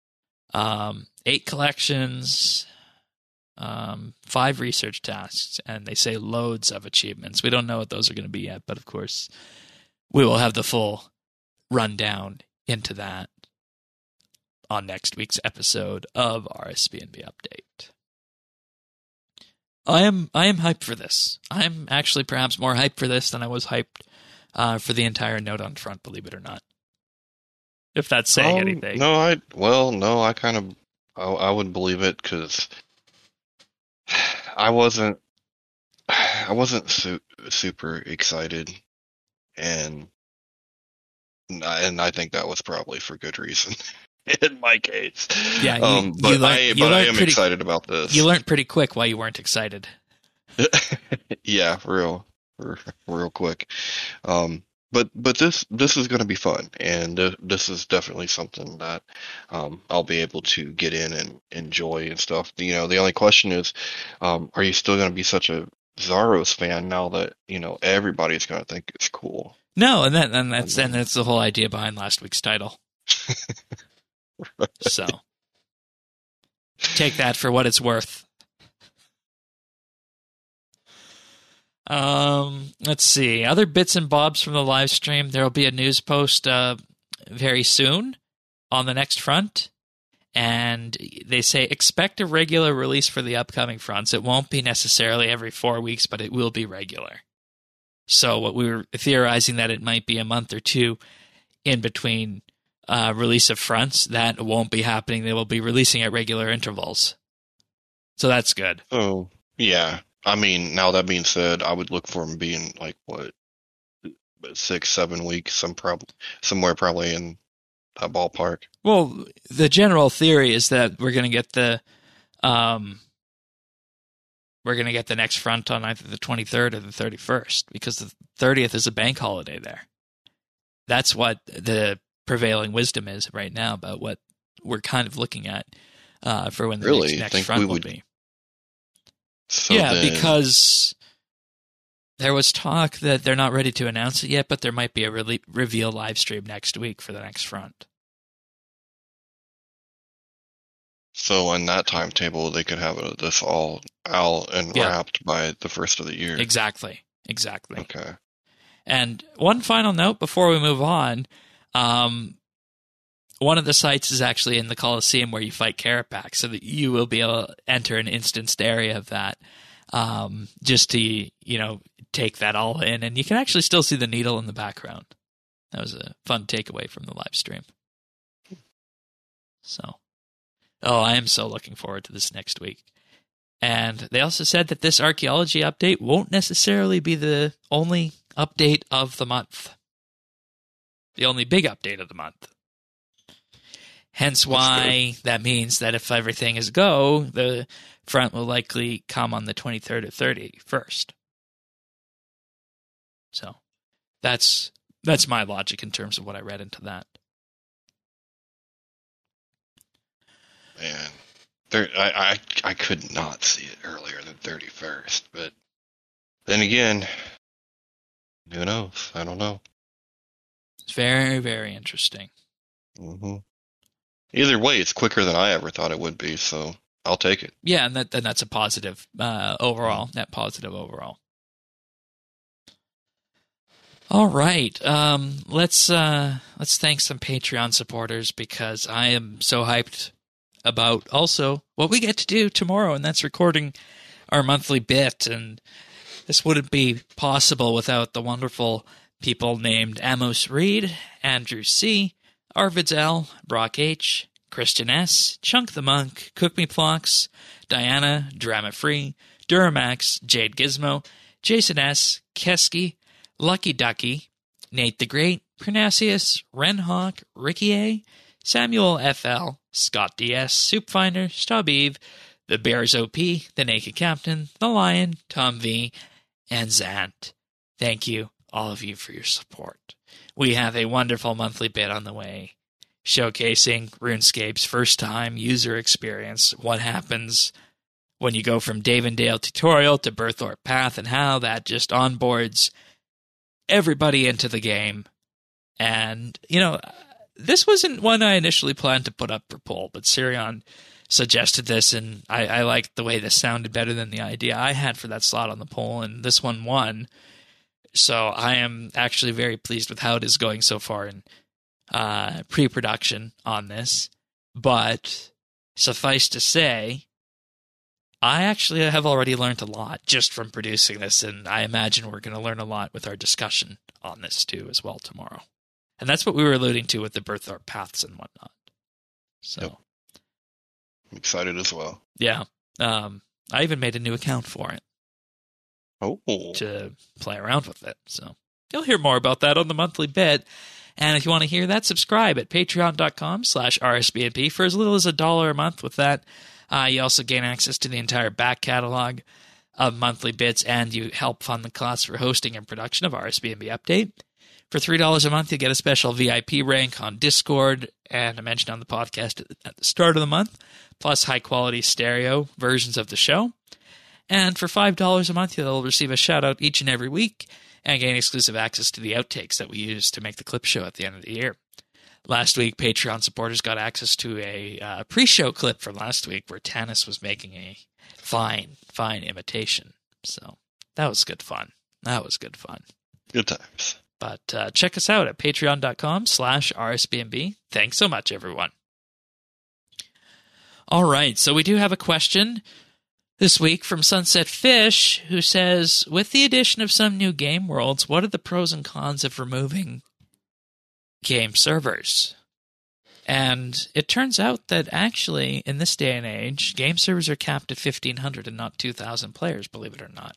[SPEAKER 1] 8 collections, 5 research tasks, and they say loads of achievements. We don't know what those are going to be yet, but of course we will have the full rundown into that on next week's episode of RSBNB Update. I am hyped for this. I'm actually perhaps more hyped for this than I was hyped for the entire Note on Front, believe it or not. If that's saying anything.
[SPEAKER 2] No, I would believe it because I wasn't super excited, and I think that was probably for good reason in my case.
[SPEAKER 1] Yeah,
[SPEAKER 2] I am excited about this.
[SPEAKER 1] You learned pretty quick why you weren't excited.
[SPEAKER 2] Yeah, real quick. But this is going to be fun, and this is definitely something that I'll be able to get in and enjoy and stuff. The only question is, are you still going to be such a Zaros fan now that everybody's going to think it's cool?
[SPEAKER 1] No, and that's the whole idea behind last week's title. Right. So take that for what it's worth. Let's see. Other bits and bobs from the live stream. There will be a news post very soon on the next front. And they say expect a regular release for the upcoming fronts. It won't be necessarily every 4 weeks, but it will be regular. So what we were theorizing that it might be a month or two in between release of fronts, that won't be happening. They will be releasing at regular intervals. So that's good.
[SPEAKER 2] Oh, yeah. I mean, now that being said, I would look for them being like, what, 6-7 weeks, somewhere probably in that ballpark.
[SPEAKER 1] Well, the general theory is that we're going to get the next front on either the 23rd or the 31st, because the 30th is a bank holiday there. That's what the prevailing wisdom is right now about what we're kind of looking at for when the next front will be.
[SPEAKER 2] So
[SPEAKER 1] because there was talk that they're not ready to announce it yet, but there might be a reveal live stream next week for the next front.
[SPEAKER 2] So on that timetable, they could have this all out and wrapped by the first of the year.
[SPEAKER 1] Exactly.
[SPEAKER 2] Okay.
[SPEAKER 1] And one final note before we move on. One of the sites is actually in the Coliseum where you fight Carapax, so that you will be able to enter an instanced area of that just to, take that all in. And you can actually still see the needle in the background. That was a fun takeaway from the live stream. So, I am so looking forward to this next week. And they also said that this archaeology update won't necessarily be the only update of the month. The only big update of the month. Hence why that means that if everything is go, the front will likely come on the 23rd or 31st. So that's my logic in terms of what I read into that.
[SPEAKER 2] Man, I could not see it earlier than 31st, but then again, who knows? I don't know.
[SPEAKER 1] It's very, very interesting.
[SPEAKER 2] Mm-hmm. Either way, it's quicker than I ever thought it would be, so I'll take it.
[SPEAKER 1] Yeah, and that's a positive overall, net positive overall. All right, let's thank some Patreon supporters, because I am so hyped about also what we get to do tomorrow, and that's recording our monthly bit. And this wouldn't be possible without the wonderful people named Amos Reed, Andrew C., Arvids L., Brock H., Christian S., Chunk the Monk, Cook Me Plox, Diana, Drama Free, Duramax, Jade Gizmo, Jason S., Kesky, Lucky Ducky, Nate the Great, Pernasius, Renhawk, Ricky A., Samuel FL, Scott DS, Soupfinder, Staub Eve, The Bears OP, The Naked Captain, The Lion, Tom V., and Zant. Thank you, all of you, for your support. We have a wonderful monthly bit on the way, showcasing RuneScape's first-time user experience, what happens when you go from Dave and Dale tutorial to Berthorpe Path, and how that just onboards everybody into the game. And, this wasn't one I initially planned to put up for poll, but Sirion suggested this, and I liked the way this sounded better than the idea I had for that slot on the poll, and this one won. So I am actually very pleased with how it is going so far in pre-production on this. But suffice to say, I actually have already learned a lot just from producing this, and I imagine we're going to learn a lot with our discussion on this too as well tomorrow. And that's what we were alluding to with the Berthorpe Paths and whatnot. So,
[SPEAKER 2] yep. I'm excited as well.
[SPEAKER 1] Yeah. I even made a new account for it.
[SPEAKER 2] Oh.
[SPEAKER 1] To play around with it. So you'll hear more about that on the monthly bit. And if you want to hear that, subscribe at patreon.com/RSBNP for as little as $1 a month. With that, you also gain access to the entire back catalog of monthly bits, and you help fund the costs for hosting and production of RSBNB Update. For $3 a month, you get a special VIP rank on Discord and a mention on the podcast at the start of the month, plus high-quality stereo versions of the show. And for $5 a month, you'll receive a shout-out each and every week and gain exclusive access to the outtakes that we use to make the clip show at the end of the year. Last week, Patreon supporters got access to a pre-show clip from last week where Tanis was making a fine imitation. So that was good fun.
[SPEAKER 2] Good times.
[SPEAKER 1] But check us out at patreon.com/RSBNB. Thanks so much, everyone. All right, so we do have a question this week from Sunset Fish, who says, with the addition of some new game worlds, what are the pros and cons of removing game servers? And it turns out that actually, in this day and age, game servers are capped at 1,500 and not 2,000 players, believe it or not.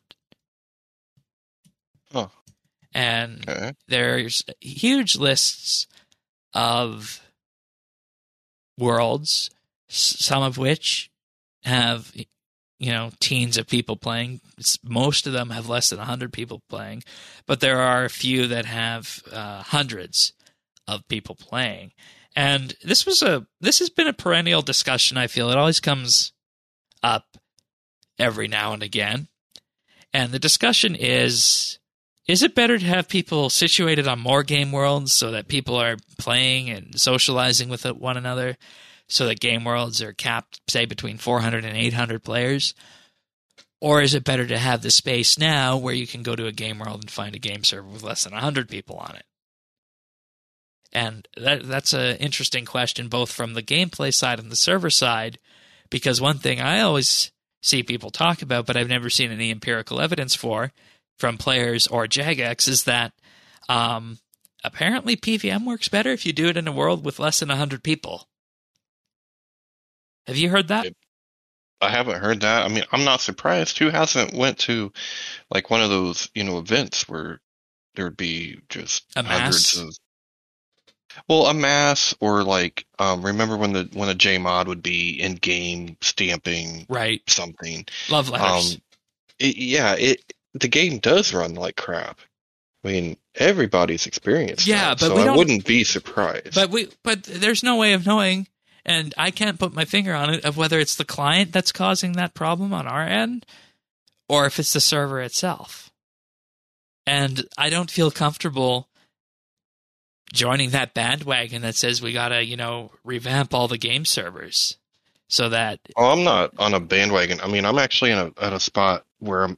[SPEAKER 2] Oh.
[SPEAKER 1] And
[SPEAKER 2] Okay.
[SPEAKER 1] there's huge lists of worlds, some of which have, teens of people playing. Most of them have less than 100 people playing, but there are a few that have hundreds of people playing. And this has been a perennial discussion, I feel. It always comes up every now and again. And the discussion is it better to have people situated on more game worlds so that people are playing and socializing with one another, so that game worlds are capped, say, between 400 and 800 players? Or is it better to have the space now where you can go to a game world and find a game server with less than 100 people on it? And that's an interesting question, both from the gameplay side and the server side, because one thing I always see people talk about, but I've never seen any empirical evidence for, from players or Jagex, is that apparently PVM works better if you do it in a world with less than 100 people. Have you heard that?
[SPEAKER 2] I haven't heard that. I mean, I'm not surprised. Who hasn't went to like one of those, events where there'd be just
[SPEAKER 1] A mass?
[SPEAKER 2] hundreds of. Well, a mass, or like, remember when a JMod would be in game stamping
[SPEAKER 1] Right.
[SPEAKER 2] something.
[SPEAKER 1] Love letters.
[SPEAKER 2] The game does run like crap. I mean, everybody's experienced
[SPEAKER 1] Yeah,
[SPEAKER 2] that,
[SPEAKER 1] but
[SPEAKER 2] so
[SPEAKER 1] we
[SPEAKER 2] I
[SPEAKER 1] don't-
[SPEAKER 2] wouldn't be surprised.
[SPEAKER 1] But there's no way of knowing, and I can't put my finger on it, of whether it's the client that's causing that problem on our end, or if it's the server itself. And I don't feel comfortable joining that bandwagon that says we gotta, revamp all the game servers so that.
[SPEAKER 2] Oh, I'm not on a bandwagon. I mean, I'm actually at a spot where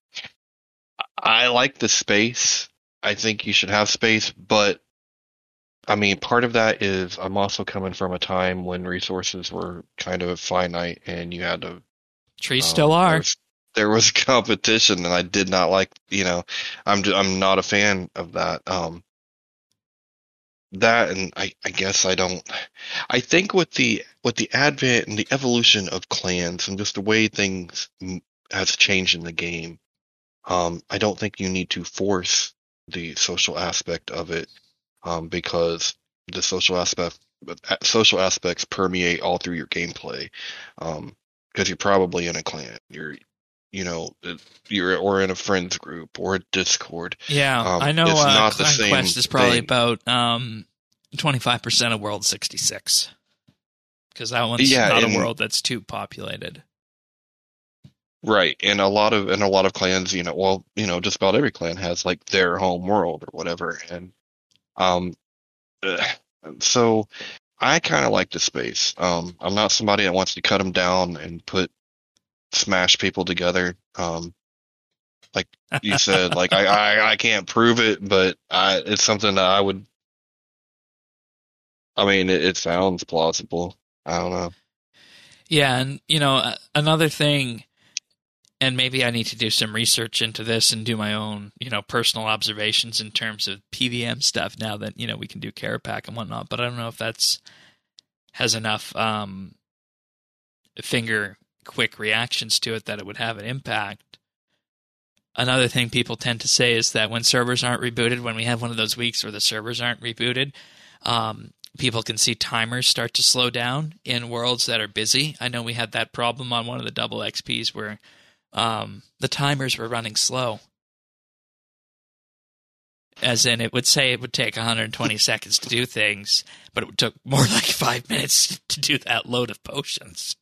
[SPEAKER 2] I like the space. I think you should have space, but I mean, part of that is I'm also coming from a time when resources were kind of finite and you had to.
[SPEAKER 1] Trees still are.
[SPEAKER 2] There was competition, and I did not like. I'm not a fan of that. That, and I guess I don't. I think with the advent and the evolution of clans and just the way things has changed in the game, I don't think you need to force the social aspect of it, because the social aspects permeate all through your gameplay. Because you're probably in a clan, you're or in a friends group or a Discord.
[SPEAKER 1] Yeah, I know.
[SPEAKER 2] It's not the
[SPEAKER 1] Clan
[SPEAKER 2] same
[SPEAKER 1] Quest is probably
[SPEAKER 2] thing.
[SPEAKER 1] about 25% of World 66, because that one's not a world that's too populated.
[SPEAKER 2] Right, and a lot of clans, just about every clan has like their home world or whatever, and so I kind of like the space. I'm not somebody that wants to cut them down and smash people together. Like you said, like I can't prove it, but it's something that I would. I mean, it sounds plausible. I don't know.
[SPEAKER 1] Yeah, and another thing, and maybe I need to do some research into this and do my own, personal observations in terms of PVM stuff now that, we can do Carapac and whatnot, but I don't know if has enough finger quick reactions to it that it would have an impact. Another thing people tend to say is that when servers aren't rebooted, when we have one of those weeks where the servers aren't rebooted, people can see timers start to slow down in worlds that are busy. I know we had that problem on one of the double XPs where the timers were running slow. As in, it would say it would take 120 seconds to do things, but it took more like 5 minutes to do that load of potions.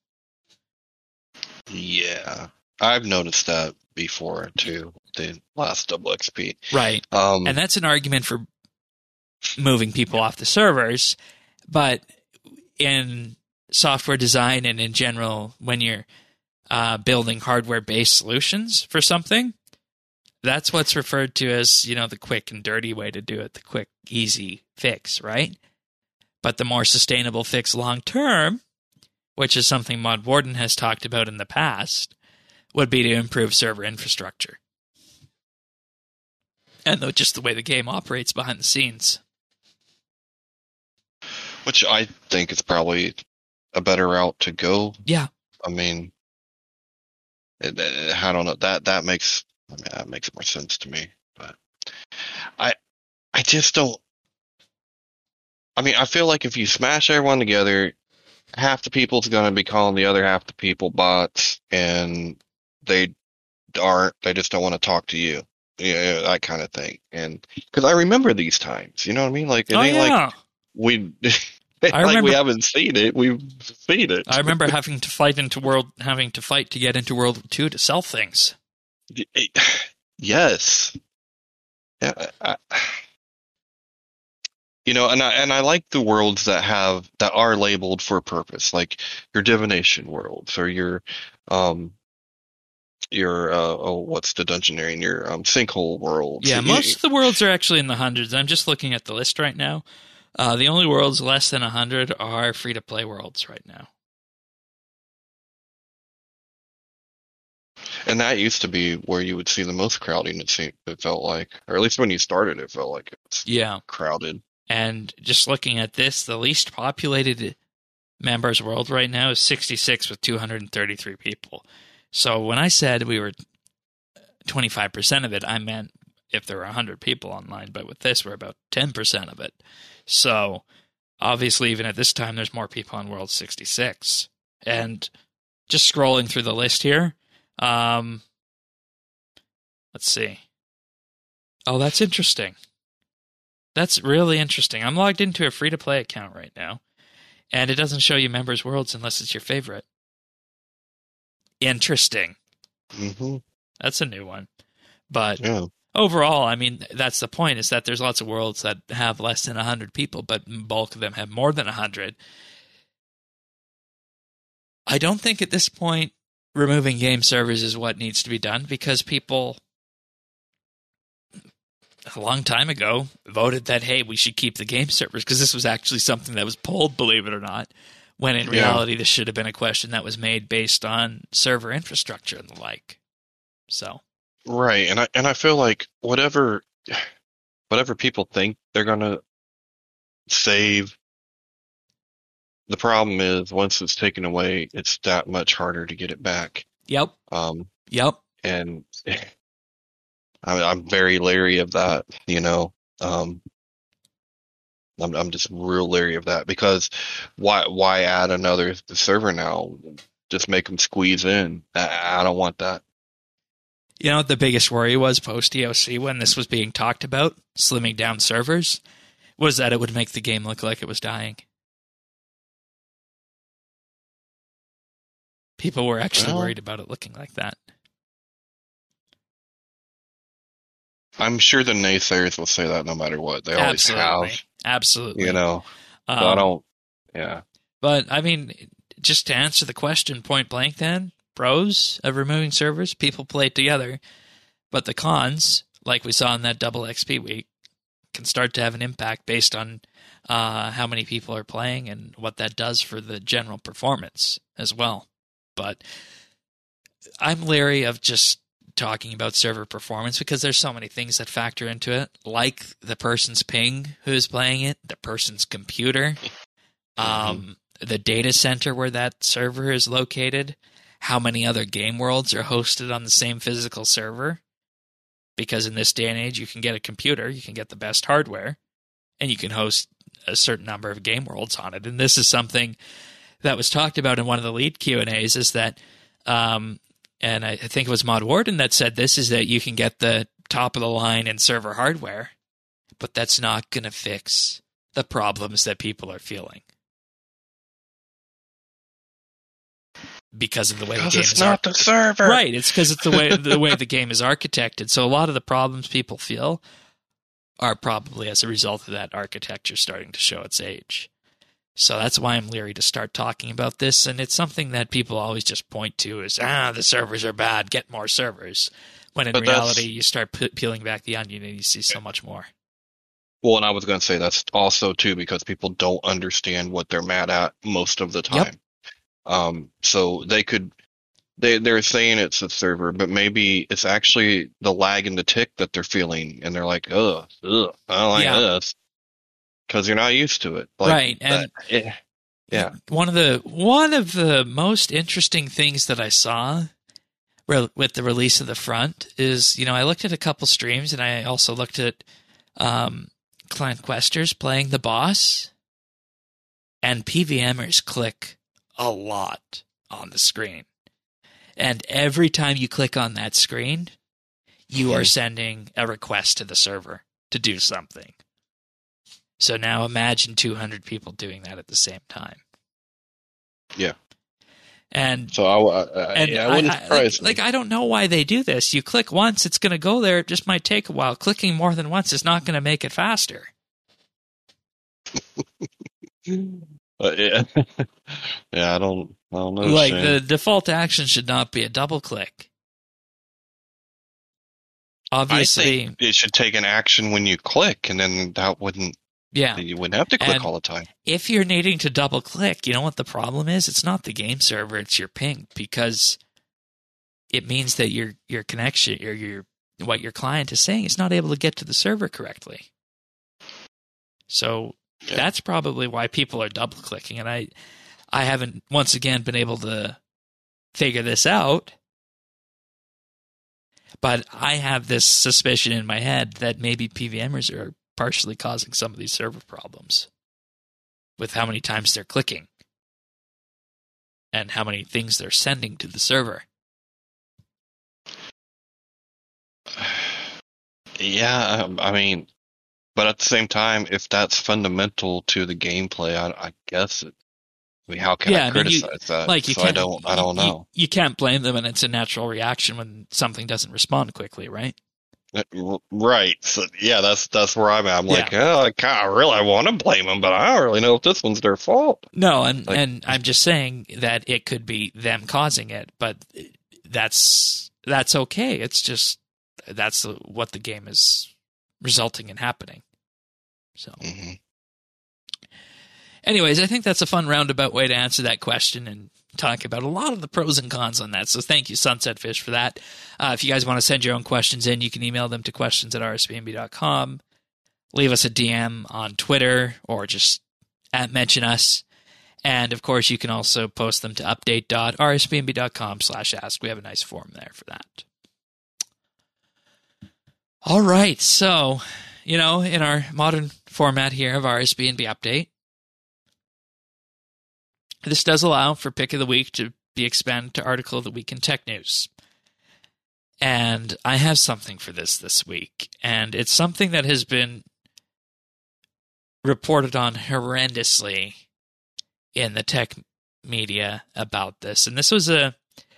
[SPEAKER 2] Yeah, I've noticed that before too. The last double XP,
[SPEAKER 1] right? And that's an argument for moving people off the servers. But in software design and in general, when you're building hardware-based solutions for something, that's what's referred to as, the quick and dirty way to do it, the quick, easy fix, right? But the more sustainable fix long-term which is something Mod Warden has talked about in the past, would be to improve server infrastructure. And just the way the game operates behind the scenes.
[SPEAKER 2] Which I think is probably a better route to go.
[SPEAKER 1] Yeah.
[SPEAKER 2] I mean, I don't know. That makes more sense to me. But I just don't. I mean, I feel like if you smash everyone together, half the people's going to be calling the other half the people bots, and they aren't. They just don't want to talk to you. Yeah, that kind of thing. And because I remember these times, you know what I mean? Like it ain't like we. Like we haven't seen it. We've seen it.
[SPEAKER 1] I remember having to fight to get into World War II to sell things.
[SPEAKER 2] Yes. Yeah. And I like the worlds that are labeled for a purpose, like your divination worlds or your what's the dungeoneering, your sinkhole worlds.
[SPEAKER 1] Yeah, most of the worlds are actually in the hundreds. I'm just looking at the list right now. The only worlds less than 100 are free-to-play worlds right now.
[SPEAKER 2] And that used to be where you would see the most crowding, it felt like. Or at least when you started, it felt like it was crowded.
[SPEAKER 1] And just looking at this, the least populated members world right now is 66 with 233 people. So when I said we were 25% of it, I meant if there were 100 people online. But with this, we're about 10% of it. So, obviously, even at this time, there's more people on World 66. And just scrolling through the list here, let's see. Oh, that's interesting. That's really interesting. I'm logged into a free-to-play account right now, and it doesn't show you members' worlds unless it's your favorite. Interesting.
[SPEAKER 2] Mm-hmm.
[SPEAKER 1] That's a new one. But... yeah. Overall, I mean, that's the point, is that there's lots of worlds that have less than 100 people, but bulk of them have more than 100. I don't think at this point removing game servers is what needs to be done, because people a long time ago voted that, hey, we should keep the game servers, because this was actually something that was polled, believe it or not, when in reality this should have been a question that was made based on server infrastructure and the like. So...
[SPEAKER 2] Right, and I feel like whatever people think they're gonna save, the problem is once it's taken away, it's that much harder to get it back.
[SPEAKER 1] Yep. Yep.
[SPEAKER 2] And I'm very leery of that. I'm just real leery of that, because why add another server now? Just make them squeeze in. I don't want that.
[SPEAKER 1] You know what the biggest worry was post-EOC when this was being talked about, slimming down servers, was that it would make the game look like it was dying. People were actually worried about it looking like that.
[SPEAKER 2] I'm sure the naysayers will say that no matter what. They always have.
[SPEAKER 1] Absolutely.
[SPEAKER 2] But I don't,
[SPEAKER 1] But, I mean, just to answer the question point blank then, pros of removing servers, people play together, but the cons, like we saw in that double XP week, can start to have an impact based on how many people are playing and what that does for the general performance as well. But I'm leery of just talking about server performance because there's so many things that factor into it, like the person's ping who's playing it, the person's computer, the data center where that server is located, how many other game worlds are hosted on the same physical server. Because in this day and age, you can get a computer, you can get the best hardware, and you can host a certain number of game worlds on it. And this is something that was talked about in one of the lead Q&As, is that, and I think it was Mod Warden that said this, is that you can get the top of the line in server hardware, but that's not going to fix the problems that people are feeling. Because of the way the game is
[SPEAKER 2] not the server.
[SPEAKER 1] Right, it's because it's the way the game is architected. So a lot of the problems people feel are probably as a result of that architecture starting to show its age. So that's why I'm leery to start talking about this, and it's something that people always just point to as, the servers are bad, get more servers. When in reality, you start peeling back the onion and you see so much more.
[SPEAKER 2] Well, and I was going to say that's also, too, because people don't understand what they're mad at most of the time.
[SPEAKER 1] Yep.
[SPEAKER 2] So they're saying it's the server, but maybe it's actually the lag and the tick that they're feeling, and they're like, ugh, I don't like
[SPEAKER 1] Yeah,
[SPEAKER 2] this because you're not used to it. Like
[SPEAKER 1] right.
[SPEAKER 2] that.
[SPEAKER 1] And
[SPEAKER 2] Yeah.
[SPEAKER 1] one of the most interesting things that I saw with the release of the front is, I looked at a couple streams, and I also looked at Clan Questers playing the boss, and PVMers click a lot on the screen. And every time you click on that screen, you are sending a request to the server to do something. So now imagine 200 people doing that at the same time.
[SPEAKER 2] Yeah.
[SPEAKER 1] And
[SPEAKER 2] so I wouldn't surprise me.
[SPEAKER 1] I don't know why they do this. You click once, it's going to go there. It just might take a while. Clicking more than once is not going to make it faster.
[SPEAKER 2] Yeah. Yeah, I don't know.
[SPEAKER 1] Like,
[SPEAKER 2] Shane.
[SPEAKER 1] the default action should not be a double click. Obviously,
[SPEAKER 2] I think it should take an action when you click, and then you wouldn't have to click
[SPEAKER 1] And
[SPEAKER 2] all the time.
[SPEAKER 1] if you're needing to double click, you know what the problem is? It's not the game server, it's your ping, because it means that your connection or what your client is saying is not able to get to the server correctly. So that's probably why people are double clicking, and I haven't once again been able to figure this out. But I have this suspicion in my head that maybe PVMers are partially causing some of these server problems with how many times they're clicking and how many things they're sending to the server.
[SPEAKER 2] Yeah, I mean, but at the same time, if that's fundamental to the gameplay, I guess it. I mean, how can I criticize that?
[SPEAKER 1] Like, you
[SPEAKER 2] so
[SPEAKER 1] can't,
[SPEAKER 2] I don't know.
[SPEAKER 1] You can't blame them, and it's a natural reaction when something doesn't respond quickly, right?
[SPEAKER 2] Right. So yeah, that's where I'm at. I'm like, I really want to blame them, but I don't really know if this one's their fault.
[SPEAKER 1] No, and I'm just saying that it could be them causing it, but that's okay. It's just that's what the game is resulting in happening. So, anyways, I think that's a fun roundabout way to answer that question and talk about a lot of the pros and cons on that. So thank you, Sunset Fish, for that. If you guys want to send your own questions in, you can email them to questions@rsbnb.com. Leave us a DM on Twitter or just mention us. And, of course, you can also post them to update.rsbnb.com/ask. We have a nice forum there for that. All right. So, in our modern format here of RSBNB Update, this does allow for Pick of the Week to be expanded to Article of the Week in Tech News. And I have something for this week. And it's something that has been reported on horrendously in the tech media about this. And this was a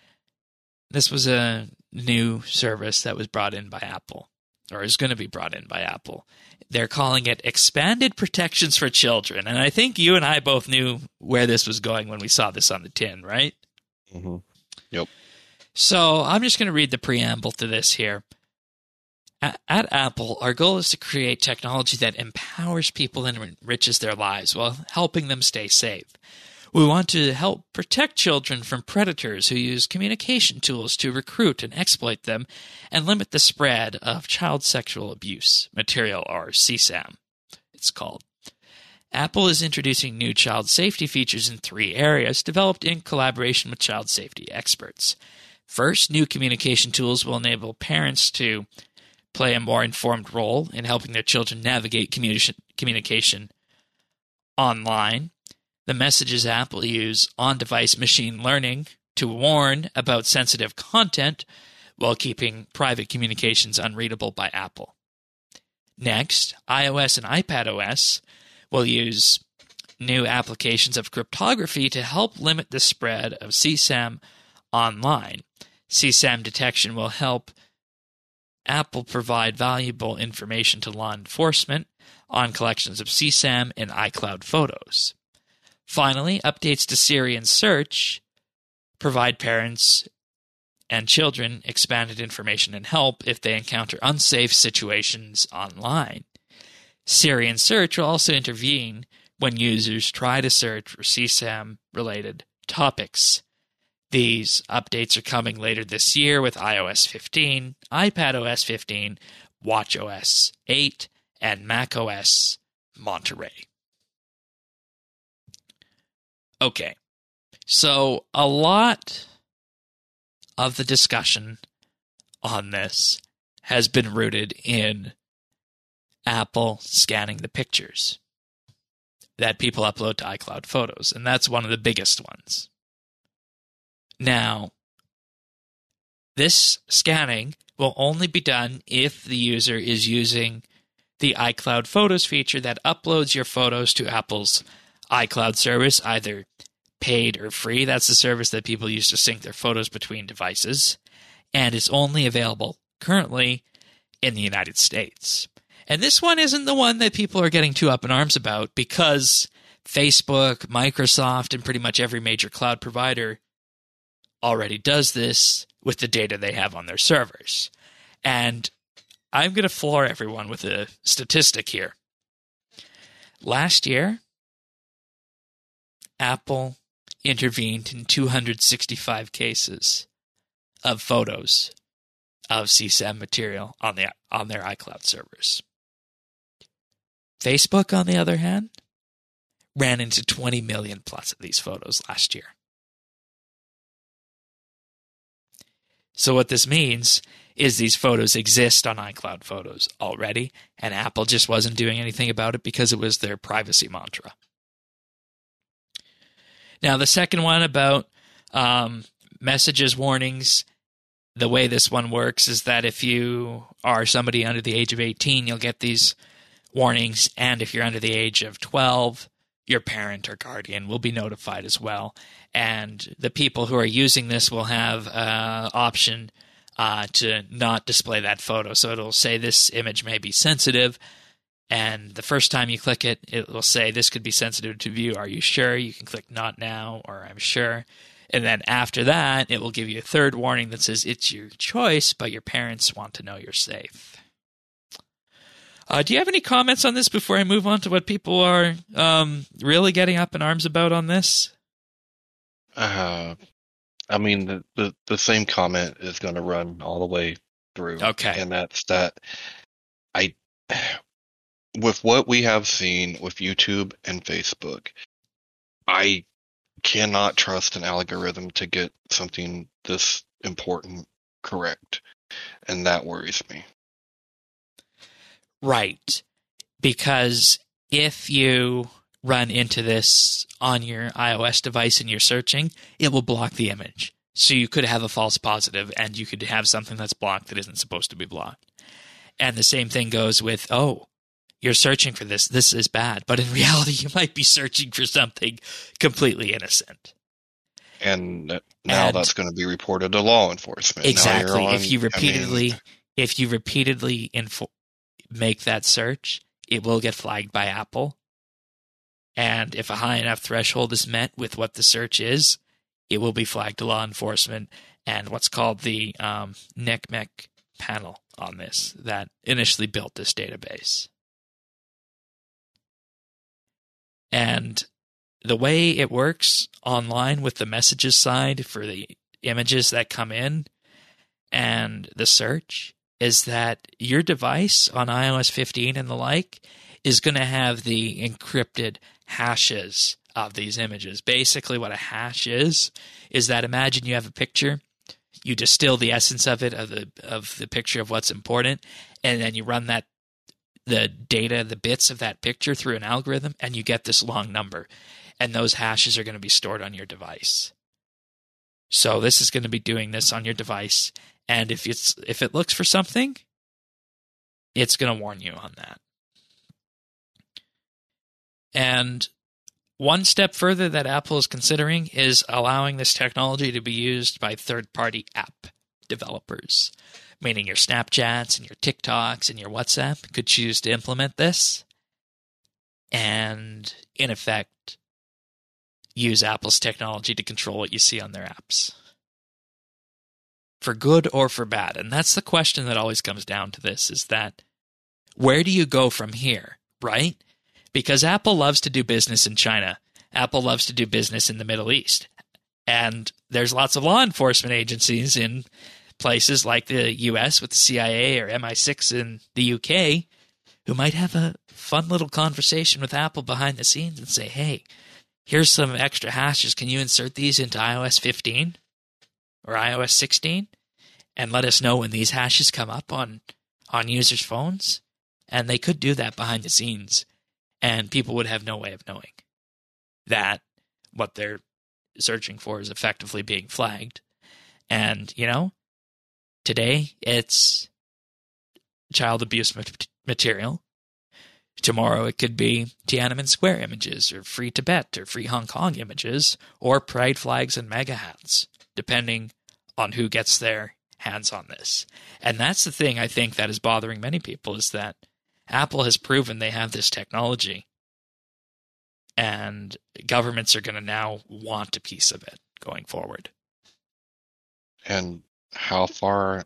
[SPEAKER 1] new service that was brought in by Apple, or is going to be brought in by Apple. They're calling it Expanded Protections for Children. And I think you and I both knew where this was going when we saw this on the tin, right?
[SPEAKER 2] Mm-hmm. Yep.
[SPEAKER 1] So I'm just going to read the preamble to this here. At Apple, our goal is to create technology that empowers people and enriches their lives while helping them stay safe. We want to help protect children from predators who use communication tools to recruit and exploit them and limit the spread of child sexual abuse material, or CSAM, it's called. Apple is introducing new child safety features in 3 areas developed in collaboration with child safety experts. First, new communication tools will enable parents to play a more informed role in helping their children navigate communication online. The Messages app will use on-device machine learning to warn about sensitive content while keeping private communications unreadable by Apple. Next, iOS and iPadOS will use new applications of cryptography to help limit the spread of CSAM online. CSAM detection will help Apple provide valuable information to law enforcement on collections of CSAM and iCloud photos. Finally, updates to Siri and Search provide parents and children expanded information and help if they encounter unsafe situations online. Siri and Search will also intervene when users try to search for CSAM-related topics. These updates are coming later this year with iOS 15, iPadOS 15, watchOS 8, and macOS Monterey. Okay, so a lot of the discussion on this has been rooted in Apple scanning the pictures that people upload to iCloud Photos, and that's one of the biggest ones. Now, this scanning will only be done if the user is using the iCloud Photos feature that uploads your photos to Apple's iCloud service, either paid or free. That's the service that people use to sync their photos between devices, and it's only available currently in the United States. And this one isn't the one that people are getting too up in arms about, because Facebook, Microsoft, and pretty much every major cloud provider already does this with the data they have on their servers. And I'm going to floor everyone with a statistic here. Last year, Apple intervened in 265 cases of photos of CSAM material on their iCloud servers. Facebook, on the other hand, ran into 20 million plus of these photos last year. So what this means is these photos exist on iCloud Photos already, and Apple just wasn't doing anything about it because it was their privacy mantra. Now, the second one about messages warnings, the way this one works is that if you are somebody under the age of 18, you'll get these warnings, and if you're under the age of 12, your parent or guardian will be notified as well. And the people who are using this will have an option to not display that photo. So it'll say this image may be sensitive, and the first time you click it, it will say this could be sensitive to view. Are you sure? You can click not now or I'm sure. And then after that, it will give you a third warning that says it's your choice, but your parents want to know you're safe. Do you have any comments on this before I move on to what people are really getting up in arms about on this?
[SPEAKER 2] I mean, the same comment is going to run all the way through.
[SPEAKER 1] Okay.
[SPEAKER 2] And that's that with what we have seen with YouTube and Facebook, I cannot trust an algorithm to get something this important correct. And that worries me.
[SPEAKER 1] Right. Because if you run into this on your iOS device and you're searching, it will block the image. So you could have a false positive, and you could have something that's blocked that isn't supposed to be blocked. And the same thing goes with, you're searching for this. This is bad. But in reality, you might be searching for something completely innocent.
[SPEAKER 2] And now that's going to be reported to law enforcement.
[SPEAKER 1] Exactly. If you repeatedly make that search, it will get flagged by Apple. And if a high enough threshold is met with what the search is, it will be flagged to law enforcement and what's called the NCMEC panel on this that initially built this database. And the way it works online with the messages side for the images that come in and the search is that your device on iOS 15 and the like is going to have the encrypted hashes of these images. Basically, what a hash is that imagine you have a picture, you distill the essence of it, of the picture of what's important, and then you run the data, the bits of that picture through an algorithm, and you get this long number. And those hashes are going to be stored on your device. So this is going to be doing this on your device, and if it looks for something, it's going to warn you on that. And one step further that Apple is considering is allowing this technology to be used by third-party app developers, meaning your Snapchats and your TikToks and your WhatsApp could choose to implement this and, in effect, use Apple's technology to control what you see on their apps. For good or for bad. And that's the question that always comes down to this, is that where do you go from here, right? Because Apple loves to do business in China. Apple loves to do business in the Middle East. And there's lots of law enforcement agencies in places like the US with the CIA or MI6 in the UK who might have a fun little conversation with Apple behind the scenes and say, hey, here's some extra hashes. Can you insert these into iOS 15 or iOS 16 and let us know when these hashes come up on users' phones? And they could do that behind the scenes, and people would have no way of knowing that what they're searching for is effectively being flagged. And, today it's child abuse material. Tomorrow it could be Tiananmen Square images, or Free Tibet, or Free Hong Kong images, or pride flags and MAGA hats, depending on who gets their hands on this. And that's the thing I think that is bothering many people, is that Apple has proven they have this technology, and governments are going to now want a piece of it going forward.
[SPEAKER 2] And how far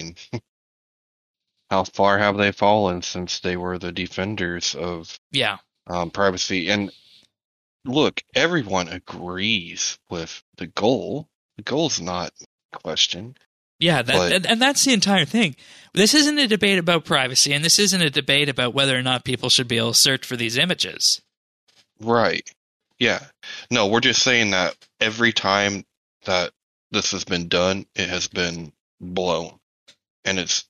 [SPEAKER 2] have they fallen since they were the defenders of privacy? And look, everyone agrees with the goal. The goal's not questioned.
[SPEAKER 1] Yeah, and that's the entire thing. This isn't a debate about privacy, and this isn't a debate about whether or not people should be able to search for these images.
[SPEAKER 2] Right. Yeah. No, we're just saying that every time that this has been done, it has been blown. And it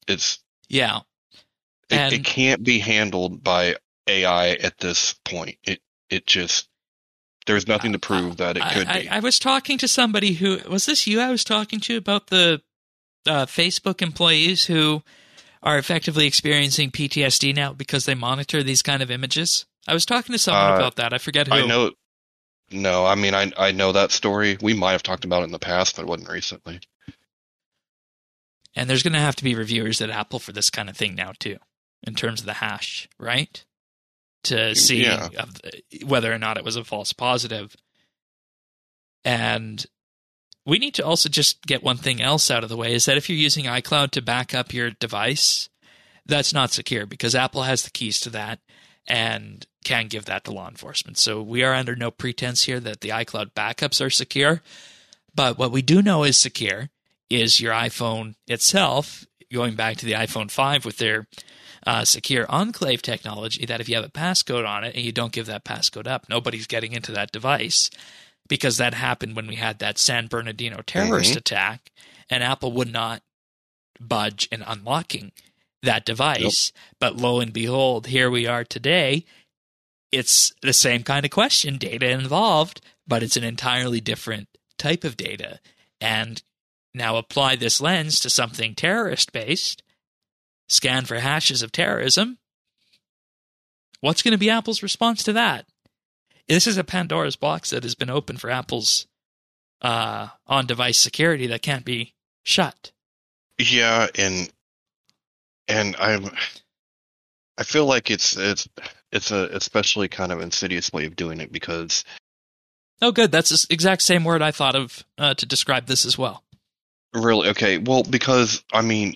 [SPEAKER 2] can't be handled by AI at this point. It just, there's nothing to prove that it could be.
[SPEAKER 1] I was talking to somebody who, was this you I was talking to about the Facebook employees who are effectively experiencing PTSD now because they monitor these kind of images? I was talking to someone about that. I forget who.
[SPEAKER 2] I know. No, I know that story. We might have talked about it in the past, but it wasn't recently.
[SPEAKER 1] And there's going to have to be reviewers at Apple for this kind of thing now, too, in terms of the hash, right? To see whether or not it was a false positive. And we need to also just get one thing else out of the way, is that if you're using iCloud to back up your device, that's not secure, because Apple has the keys to that and can give that to law enforcement. So we are under no pretense here that the iCloud backups are secure. But what we do know is secure is your iPhone itself, going back to the iPhone 5 with their secure enclave technology, that if you have a passcode on it and you don't give that passcode up, nobody's getting into that device, because that happened when we had that San Bernardino terrorist attack, and Apple would not budge in unlocking that device. Yep. But lo and behold, here we are today. It's the same kind of question, data involved, but it's an entirely different type of data. And now apply this lens to something terrorist-based, scan for hashes of terrorism. What's going to be Apple's response to that? This is a Pandora's box that has been open for Apple's on-device security that can't be shut.
[SPEAKER 2] Yeah, and I feel like it's a especially kind of insidious way of doing it, because.
[SPEAKER 1] Oh, good. That's the exact same word I thought of to describe this as well.
[SPEAKER 2] Really? Okay. Well, because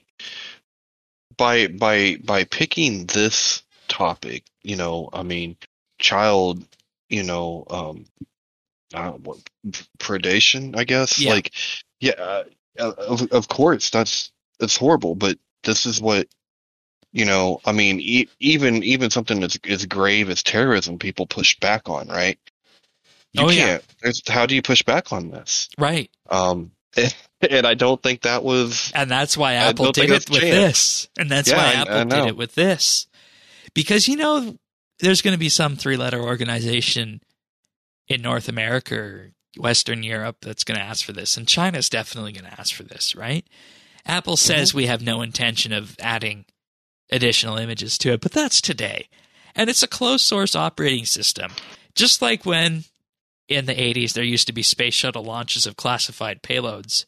[SPEAKER 2] by picking this topic, child, predation, I guess.
[SPEAKER 1] Yeah.
[SPEAKER 2] Of course that's horrible, but this is what, even something as grave as terrorism, people push back on, right? You can't. How do you push back on this?
[SPEAKER 1] Right.
[SPEAKER 2] And I don't think that was...
[SPEAKER 1] And that's why Apple did it with this. And that's why Apple did it with this. Because, there's going to be some three-letter organization in North America or Western Europe that's going to ask for this. And China's definitely going to ask for this, right? Apple says we have no intention of adding additional images to it, but that's today. And it's a closed-source operating system. Just like when, in the 80s, there used to be space shuttle launches of classified payloads.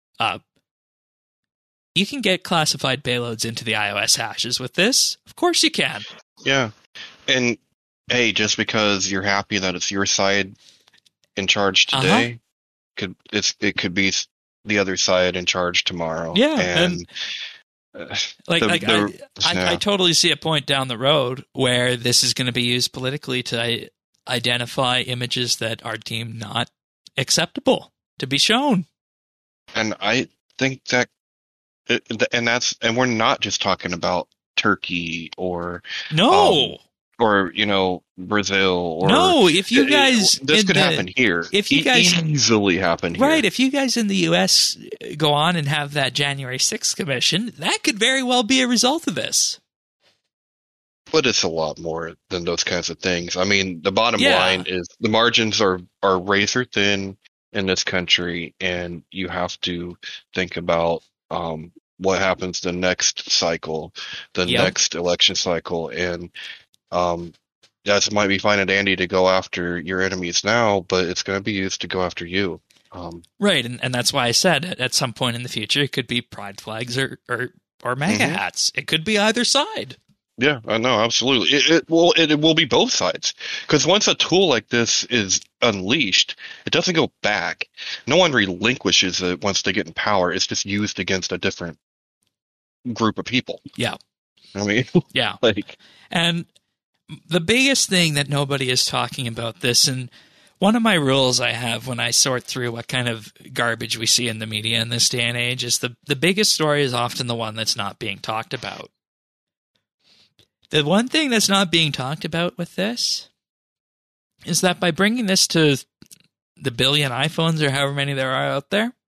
[SPEAKER 1] You can get classified payloads into the iOS hashes with this. Of course you can.
[SPEAKER 2] Yeah. And, hey, just because you're happy that it's your side in charge today, it could be the other side in charge tomorrow.
[SPEAKER 1] Yeah. And I totally see a point down the road where this is going to be used politically to identify images that are deemed not acceptable to be shown.
[SPEAKER 2] And I think that, and we're not just talking about Turkey or
[SPEAKER 1] No.
[SPEAKER 2] or Brazil or
[SPEAKER 1] No, if you guys
[SPEAKER 2] this could happen here.
[SPEAKER 1] If you guys
[SPEAKER 2] easily happen here.
[SPEAKER 1] Right, if you guys in the US go on and have that January 6th commission, that could very well be a result of this.
[SPEAKER 2] But it's a lot more than those kinds of things. I mean, the bottom
[SPEAKER 1] Yeah.
[SPEAKER 2] line is the margins are razor thin in this country, and you have to think about what happens the next cycle, the
[SPEAKER 1] Yep.
[SPEAKER 2] next election cycle, and yes, it might be fine and dandy to go after your enemies now, but it's going to be used to go after you.
[SPEAKER 1] Right, and that's why I said at some point in the future it could be pride flags or MAGA
[SPEAKER 2] Mhm.
[SPEAKER 1] hats. It could be either side.
[SPEAKER 2] Yeah, I know, absolutely. It will be both sides, because once a tool like this is unleashed, it doesn't go back. No one relinquishes it once they get in power. It's just used against a different group of people.
[SPEAKER 1] Yeah.
[SPEAKER 2] I mean,
[SPEAKER 1] Yeah.
[SPEAKER 2] like,
[SPEAKER 1] And the biggest thing that nobody is talking about this, and one of my rules I have when I sort through what kind of garbage we see in the media in this day and age is the biggest story is often the one that's not being talked about. The one thing that's not being talked about with this is that by bringing this to the billion iPhones or however many there are out there,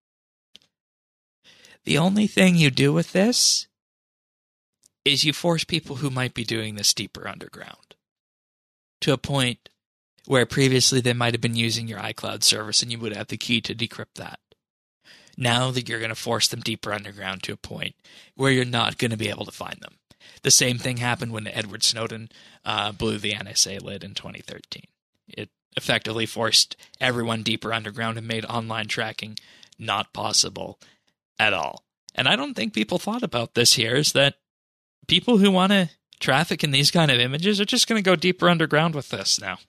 [SPEAKER 1] the only thing you do with this is you force people who might be doing this deeper underground to a point where previously they might have been using your iCloud service and you would have the key to decrypt that. Now that you're going to force them deeper underground to a point where you're not going to be able to find them. The same thing happened when Edward Snowden blew the NSA lid in 2013. It effectively forced everyone deeper underground and made online tracking not possible at all. And I don't think people thought about this here, is that people who want to traffic in these kind of images are just going to go deeper underground with this now.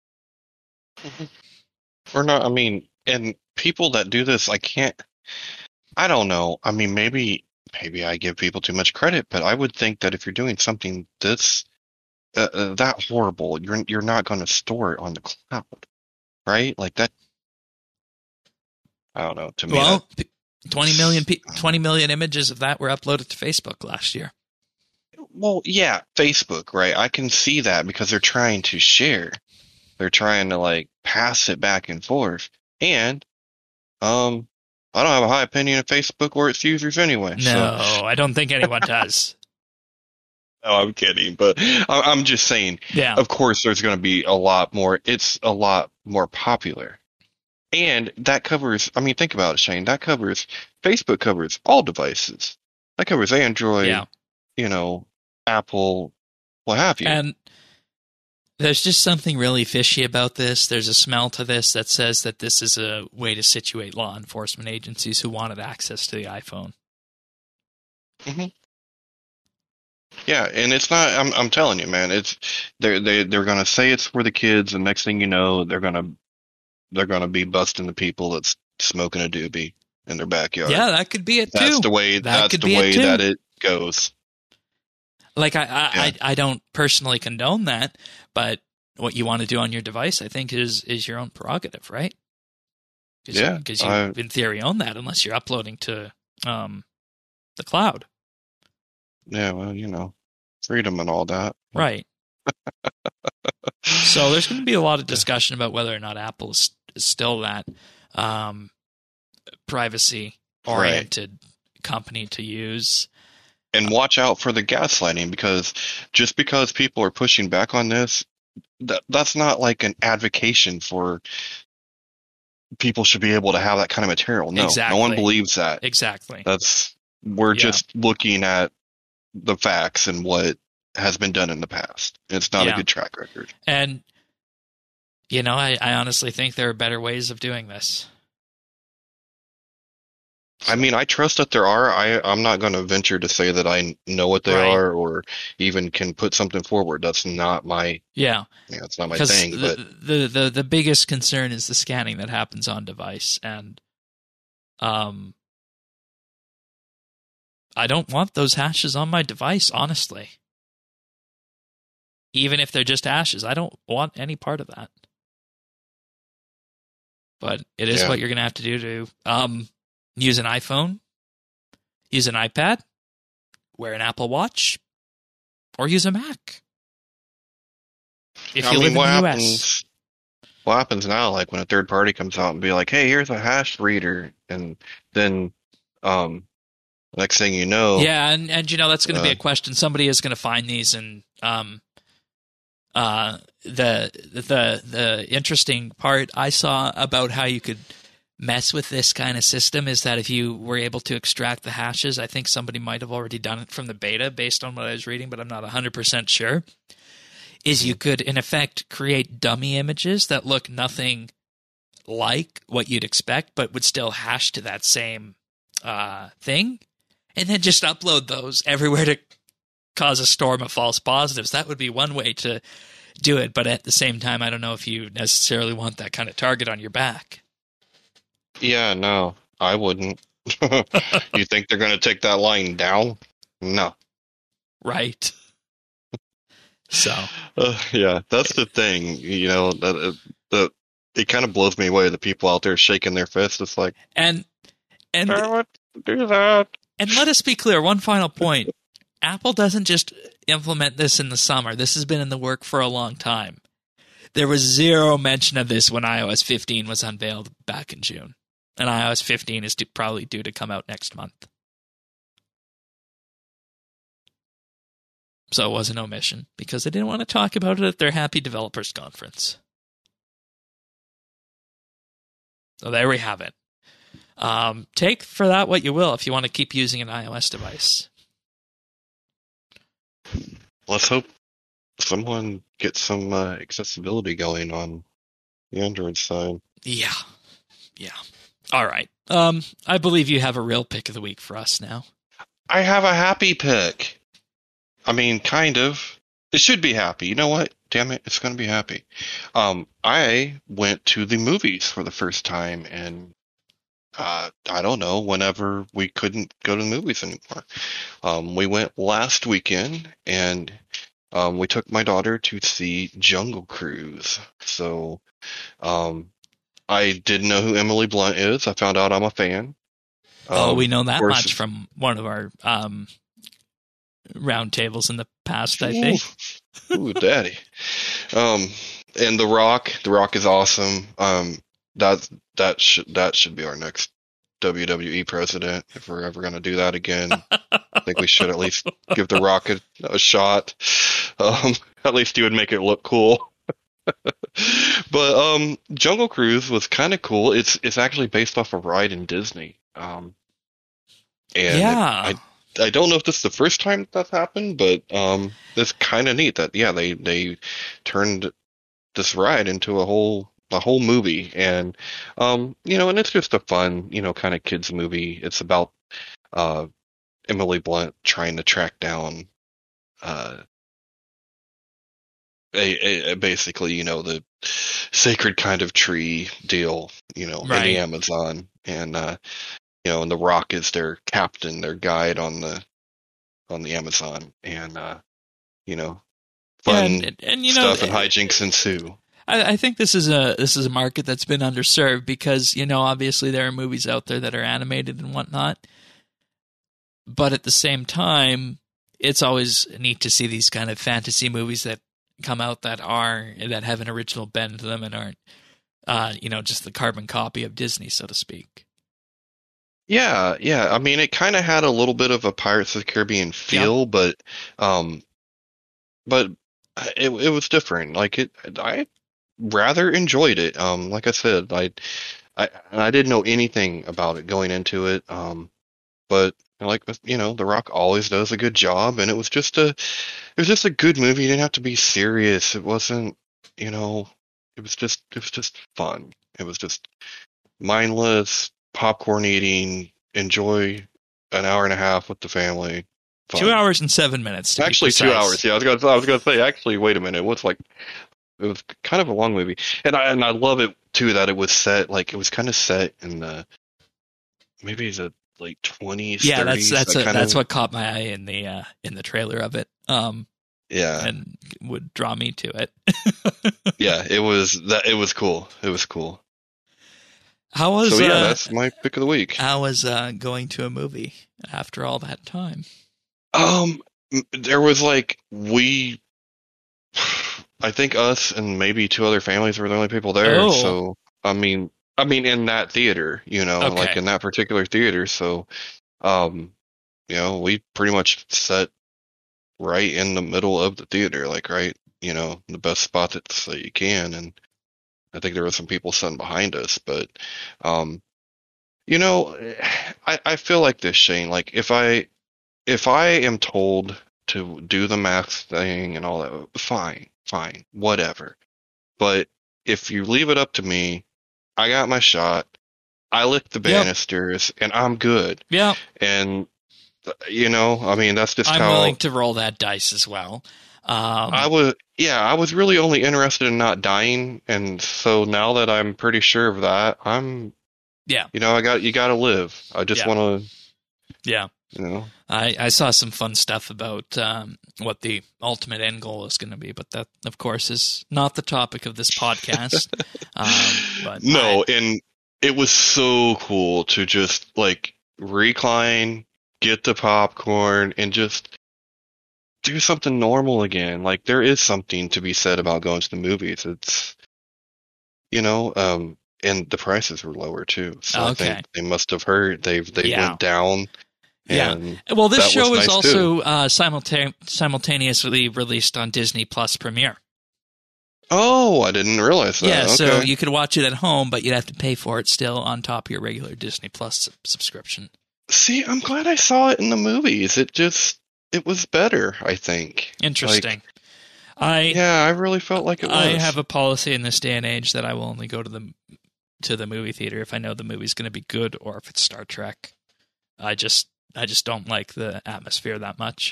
[SPEAKER 2] or not. I mean, and people that do this, I don't know. I mean, maybe I give people too much credit, but I would think that if you're doing something this that horrible, you're not going to store it on the cloud, right? Like that. I don't know. To me,
[SPEAKER 1] Well, 20 million images of that were uploaded to Facebook last year.
[SPEAKER 2] well, yeah, Facebook, right? I can see that because they're trying to share. They're trying to like pass it back and forth. And I don't have a high opinion of Facebook or its users anyway.
[SPEAKER 1] No, I don't think anyone does.
[SPEAKER 2] No, I'm kidding, but I'm just saying.
[SPEAKER 1] Yeah.
[SPEAKER 2] Of course, there's going to be a lot more. It's a lot more popular, and that covers. I mean, think about it, Shane. That covers Facebook covers all devices. That covers Android.
[SPEAKER 1] Yeah.
[SPEAKER 2] Apple, what have you.
[SPEAKER 1] And there's just something really fishy about this. There's a smell to this that says that this is a way to situate law enforcement agencies who wanted access to the iPhone.
[SPEAKER 2] Mm-hmm. Yeah, and it's not. I'm telling you, man. It's they're gonna say it's for the kids, and next thing you know, they're gonna be busting the people that's smoking a doobie in their backyard.
[SPEAKER 1] Yeah, that could be it too.
[SPEAKER 2] That's the way. That's the way that it goes.
[SPEAKER 1] Like I don't personally condone that, but what you want to do on your device, I think, is your own prerogative, right? Because you in theory own that, unless you're uploading to the cloud.
[SPEAKER 2] Yeah, well, freedom and all that.
[SPEAKER 1] Right. So there's going to be a lot of discussion about whether or not Apple is still that privacy-oriented company to use.
[SPEAKER 2] And watch out for the gaslighting, because just because people are pushing back on this, that's not like an advocation for people should be able to have that kind of material. No,
[SPEAKER 1] Exactly.
[SPEAKER 2] No one believes that.
[SPEAKER 1] Exactly.
[SPEAKER 2] We're just looking at the facts and what has been done in the past. It's not a good track record.
[SPEAKER 1] And, I honestly think there are better ways of doing this.
[SPEAKER 2] I mean, I trust that there are. I'm not going to venture to say that I know what they are or even can put something forward. That's not my it's not my thing. But
[SPEAKER 1] the biggest concern is the scanning that happens on device, and I don't want those hashes on my device, honestly. Even if they're just hashes, I don't want any part of that. but it is
[SPEAKER 2] Yeah.
[SPEAKER 1] what you're going to have to do to use an iPhone, use an iPad, wear an Apple Watch, or use a Mac. If you live in the US.
[SPEAKER 2] What happens now, like when a third party comes out and be like, "Hey, here's a hash reader," and then next thing you know,
[SPEAKER 1] Yeah, and that's going to be a question. Somebody is going to find these, and the interesting part I saw about how you could mess with this kind of system is that if you were able to extract the hashes, I think somebody might have already done it from the beta based on what I was reading, but I'm not 100% sure, is you could, in effect, create dummy images that look nothing like what you'd expect, but would still hash to that same thing, and then just upload those everywhere to cause a storm of false positives. That would be one way to do it, but at the same time, I don't know if you necessarily want that kind of target on your back.
[SPEAKER 2] yeah, no, I wouldn't. You think they're going to take that line down? No.
[SPEAKER 1] Right. So.
[SPEAKER 2] Yeah, that's the thing. You know, that it kind of blows me away. The people out there shaking their fists. It's like,
[SPEAKER 1] and
[SPEAKER 2] don't do that.
[SPEAKER 1] And let us be clear. One final point: Apple doesn't just implement this in the summer. This has been in the work for a long time. There was zero mention of this when iOS 15 was unveiled back in June. And iOS 15 is probably due to come out next month. So it was an omission because they didn't want to talk about it at their Happy Developers Conference. So there we have it. Take for that what you will if you want to keep using an iOS device.
[SPEAKER 2] Let's hope someone gets some accessibility going on the Android side.
[SPEAKER 1] Yeah. All right. I believe you have a real pick of the week for us now.
[SPEAKER 2] I have a happy pick. I mean, kind of. It should be happy. You know what? Damn it, it's going to be happy. I went to the movies for the first time, and I don't know, whenever we couldn't go to the movies anymore. We went last weekend, and we took my daughter to see Jungle Cruise. So I didn't know who Emily Blunt is. I found out I'm a fan.
[SPEAKER 1] We know that much from one of our round tables in the past, I think.
[SPEAKER 2] Ooh, daddy. And The Rock is awesome. That should be our next WWE president if we're ever going to do that again. I think we should at least give The Rock a shot. At least he would make it look cool. But Jungle Cruise was kind of cool. It's actually based off a ride in Disney. And
[SPEAKER 1] yeah.
[SPEAKER 2] I don't know if this is the first time that's happened, but it's kind of neat that they turned this ride into a whole movie, and and it's just a fun kind of kids movie. It's about Emily Blunt trying to track down basically the sacred kind of tree deal in the Amazon, and and The Rock is their captain, their guide on the Amazon, and fun stuff and hijinks ensue.
[SPEAKER 1] I think this is a market that's been underserved because obviously there are movies out there that are animated and whatnot, but at the same time, it's always neat to see these kind of fantasy movies that come out that have an original bend to them and aren't just the carbon copy of Disney, so to speak.
[SPEAKER 2] Yeah. I mean, it kind of had a little bit of a Pirates of the Caribbean feel, but it was different. Like I rather enjoyed it. Like I said, I didn't know anything about it going into it. But like The Rock always does a good job, and it was just a good movie. It didn't have to be serious. It wasn't, it was just fun. It was just mindless, popcorn eating, enjoy an hour and a half with the family. Fun.
[SPEAKER 1] 2 hours and 7 minutes.
[SPEAKER 2] Actually, 2 hours. Yeah, I was gonna say. Actually, wait a minute. It was kind of a long movie, and I love it too that it was set it was kind of set in the maybe the late 20s.
[SPEAKER 1] Yeah,
[SPEAKER 2] 30s,
[SPEAKER 1] that's what caught my eye in the trailer of it.
[SPEAKER 2] Yeah,
[SPEAKER 1] and would draw me to it.
[SPEAKER 2] Yeah, it was cool. It was cool.
[SPEAKER 1] How was
[SPEAKER 2] So yeah, that's my pick of the week.
[SPEAKER 1] how was going to a movie after all that time?
[SPEAKER 2] Um, there was like I think us and maybe two other families were the only people there.
[SPEAKER 1] Oh,
[SPEAKER 2] So I mean, in that theater, like
[SPEAKER 1] okay.
[SPEAKER 2] in that particular theater. So, um, we pretty much sat right in the middle of the theater, like right, the best spot that you can. And I think there were some people sitting behind us, but, um, you know, I feel like this, Shane. Like if I am told to do the math thing and all that, fine, whatever. But if you leave it up to me, I got my shot. I licked the
[SPEAKER 1] Yep.
[SPEAKER 2] banisters, and I'm good.
[SPEAKER 1] Yep.
[SPEAKER 2] And I mean, that's just
[SPEAKER 1] I'm
[SPEAKER 2] how
[SPEAKER 1] willing to roll that dice as well.
[SPEAKER 2] I was. Yeah, I was really only interested in not dying, and so now that I'm pretty sure of that,
[SPEAKER 1] Yeah.
[SPEAKER 2] you got to live. I just
[SPEAKER 1] Yeah.
[SPEAKER 2] want
[SPEAKER 1] Yeah.
[SPEAKER 2] to.
[SPEAKER 1] I saw some fun stuff about what the ultimate end goal is going to be, but that, of course, is not the topic of this podcast. But
[SPEAKER 2] No, and it was so cool to just like recline, get the popcorn, and just do something normal again. Like there is something to be said about going to the movies. It's and the prices were lower too. So I
[SPEAKER 1] okay.
[SPEAKER 2] think they must have heard they
[SPEAKER 1] Yeah.
[SPEAKER 2] went down,
[SPEAKER 1] Yeah.
[SPEAKER 2] and
[SPEAKER 1] Well, this
[SPEAKER 2] that
[SPEAKER 1] show
[SPEAKER 2] was
[SPEAKER 1] is
[SPEAKER 2] nice too.
[SPEAKER 1] also simultaneously released on Disney Plus Premiere.
[SPEAKER 2] Oh, I didn't realize that.
[SPEAKER 1] Yeah, so
[SPEAKER 2] Okay.
[SPEAKER 1] you could watch it at home, but you'd have to pay for it still on top of your regular Disney Plus subscription.
[SPEAKER 2] See, I'm glad I saw it in the movies. It was better, I think.
[SPEAKER 1] Interesting.
[SPEAKER 2] Like, yeah, I really felt like it was.
[SPEAKER 1] I have a policy in this day and age that I will only go to the movie theater if I know the movie's going to be good or if it's Star Trek. I just don't like the atmosphere that much.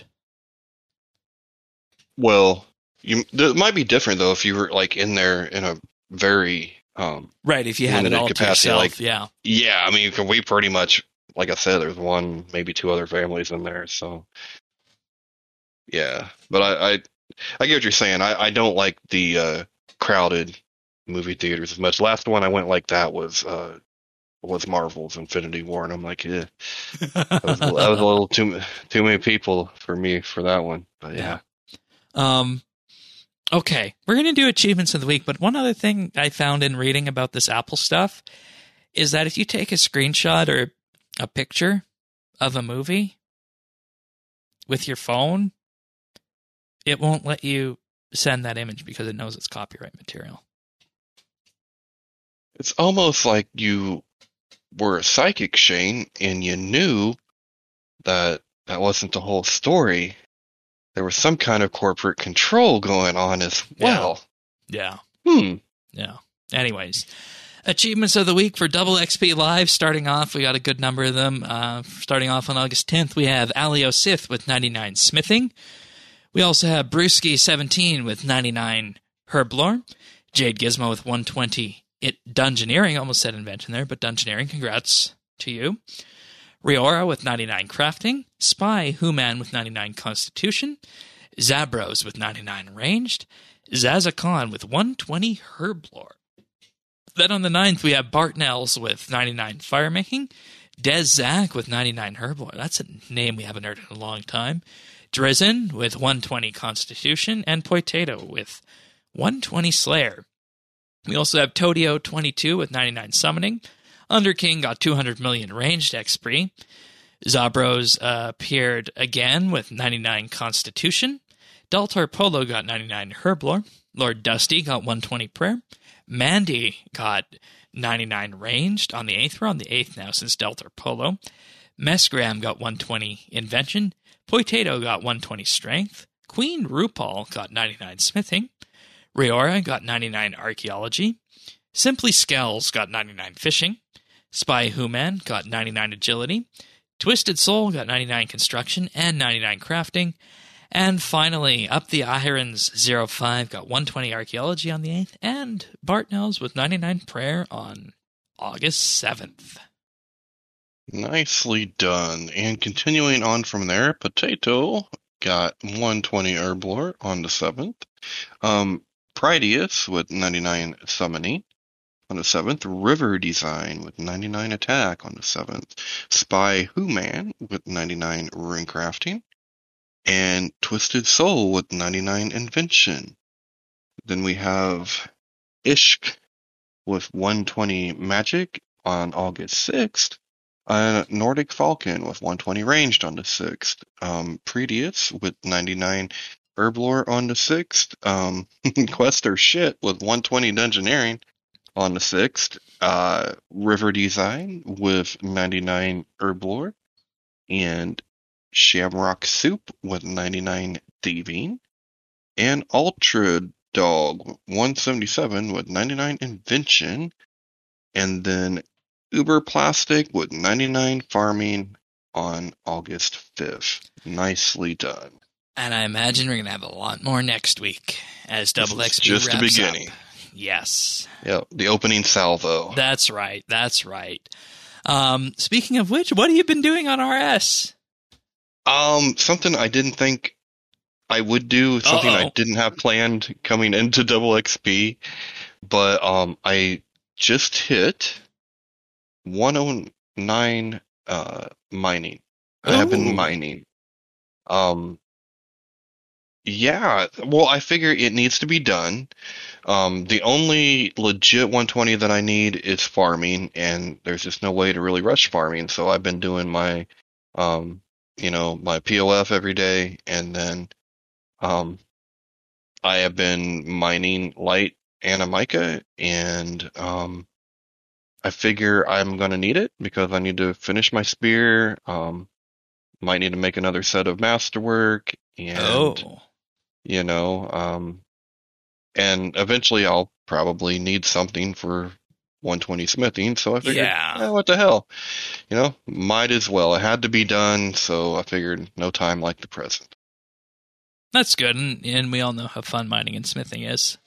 [SPEAKER 2] Well, it might be different though if you were like in there in a very
[SPEAKER 1] Right, if you had it
[SPEAKER 2] limited
[SPEAKER 1] all to
[SPEAKER 2] capacity.
[SPEAKER 1] yourself,
[SPEAKER 2] Like,
[SPEAKER 1] yeah.
[SPEAKER 2] yeah, I mean, we pretty much, like I said, there's one, maybe two other families in there, so yeah. But I get what you're saying. I don't like the crowded movie theaters as much. Last one I went like that was Marvel's Infinity War, and I'm like, yeah, that was a little too many people for me for that one. But yeah.
[SPEAKER 1] Okay, we're going to do achievements of the week, but one other thing I found in reading about this Apple stuff is that if you take a screenshot or a picture of a movie with your phone, it won't let you send that image because it knows it's copyright material.
[SPEAKER 2] It's almost like you were a psychic, Shane, and you knew that wasn't the whole story. There was some kind of corporate control going on as well.
[SPEAKER 1] Yeah.
[SPEAKER 2] Yeah.
[SPEAKER 1] Anyways, achievements of the week for Double XP Live. Starting off, we got a good number of them. Starting off on August 10th, we have Alio Sith with 99 Smithing. We also have Brewski17 with 99 Herblore. Jade Gizmo with 120 Dungeoneering. Almost said invention there, but Dungeoneering. Congrats to you. Riora with 99 Crafting. Spy Human with 99 Constitution. Zabros with 99 Ranged. Zazakon with 120 Herblore. Then on the 9th, we have Bartnells with 99 Firemaking. Des Zach with 99 Herblore. That's a name we haven't heard in a long time. Drizzen with 120 Constitution. And Potato with 120 Slayer. We also have Todio 22 with 99 Summoning. Underking got 200 million Ranged XP. Zabros appeared again with 99 Constitution. Deltar Polo got 99 Herblore. Lord Dusty got 120 Prayer. Mandy got 99 Ranged on the 8th. We're on the 8th now since Deltar Polo. Mesgram got 120 Invention. Potato got 120 Strength. Queen RuPaul got 99 Smithing. Riora got 99 Archaeology. Simply Skells got 99 Fishing. Spy Human got 99 Agility. Twisted Soul got 99 Construction and 99 Crafting. And finally, Up the Irons 05 got 120 Archaeology on the 8th. And Bartnells with 99 Prayer on August 7th.
[SPEAKER 2] Nicely done. And continuing on from there, Potato got 120 Herblore on the 7th. Prideus with 99 Summoning. on the 7th. River Design with 99 attack on the 7th. Spy Who-Man with 99 ring crafting. And Twisted Soul with 99 invention. Then we have Ishq with 120 magic on August 6th. Nordic Falcon with 120 ranged on the 6th. Predius with 99 Herblore on the 6th. Quester Shit with 120 Dungeoneering on the 6th. River Design with 99 Herblore. And Shamrock Soup with 99 Thieving. And Ultra Dog 177 with 99 Invention. And then Uber Plastic with 99 Farming on August 5th. Nicely done.
[SPEAKER 1] And I imagine we're going to have a lot more next week as Double XP
[SPEAKER 2] just the
[SPEAKER 1] wraps
[SPEAKER 2] beginning.
[SPEAKER 1] Up. Yes.
[SPEAKER 2] Yeah, the opening salvo.
[SPEAKER 1] That's right. That's right. Speaking of which, what have you been doing on RS?
[SPEAKER 2] Something I didn't think I would do, something I didn't have planned coming into Double XP, but I just hit 109 mining. I have been mining. Yeah, well, I figure it needs to be done. The only legit 120 that I need is farming, and there's just no way to really rush farming, so I've been doing my my POF every day, and then I have been mining light Animica, and I figure I'm going to need it because I need to finish my spear. Might need to make another set of masterwork, and and eventually I'll probably need something for 120 smithing. So I figured, what the hell, might as well. It had to be done, so I figured no time like the present.
[SPEAKER 1] That's good, and we all know how fun mining and smithing is.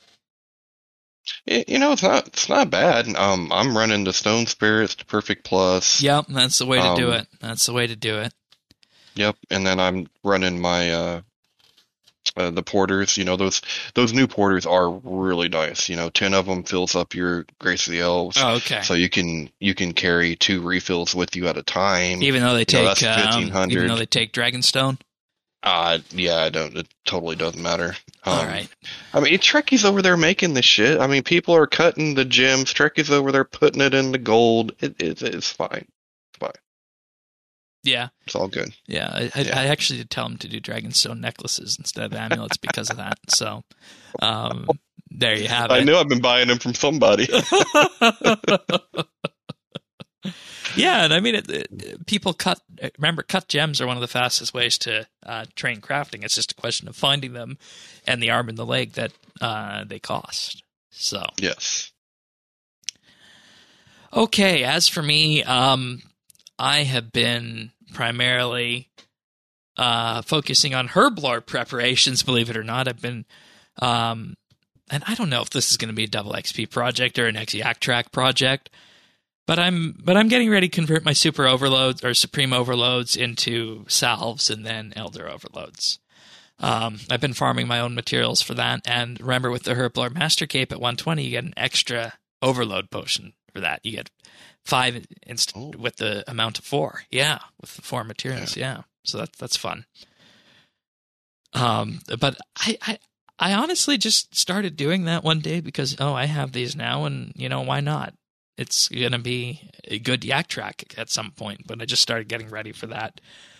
[SPEAKER 2] It's not bad. I'm running the Stone Spirits to Perfect Plus.
[SPEAKER 1] Yep, that's the way to do it. That's the way to do it.
[SPEAKER 2] Yep, and then I'm running my the porters. Those new porters are really nice. 10 of them fills up your Grace of the Elves.
[SPEAKER 1] Oh, okay.
[SPEAKER 2] So you can carry 2 refills with you at a time.
[SPEAKER 1] Even though they take
[SPEAKER 2] that's 1,500.
[SPEAKER 1] even though they take Dragonstone.
[SPEAKER 2] Yeah, it totally doesn't matter.
[SPEAKER 1] All right.
[SPEAKER 2] I mean, Trekkie's over there making this shit. I mean, people are cutting the gems. Trekkie's over there putting it in the gold. It's fine. It's fine.
[SPEAKER 1] Yeah.
[SPEAKER 2] It's all good.
[SPEAKER 1] Yeah, I actually did tell him to do Dragonstone necklaces instead of amulets because of that. So, there you have it.
[SPEAKER 2] I knew I've been buying them from somebody.
[SPEAKER 1] Yeah, and I mean, people cut gems are one of the fastest ways to train crafting. It's just a question of finding them and the arm and the leg that they cost. So
[SPEAKER 2] yes.
[SPEAKER 1] Okay, as for me, I have been primarily focusing on Herblore preparations, believe it or not. I've been, and I don't know if this is going to be a double XP project or an Yak Track project, but I'm getting ready to convert my super overloads or supreme overloads into salves and then elder overloads. I've been farming my own materials for that, and remember with the Herblore Master Cape at 120, you get an extra overload potion for that. You get 5 with the amount of 4. Yeah, with the 4 materials. Yeah, so that's fun. But I honestly just started doing that one day because I have these now, and why not? It's gonna be a good Yak Track at some point, but I just started getting ready for that.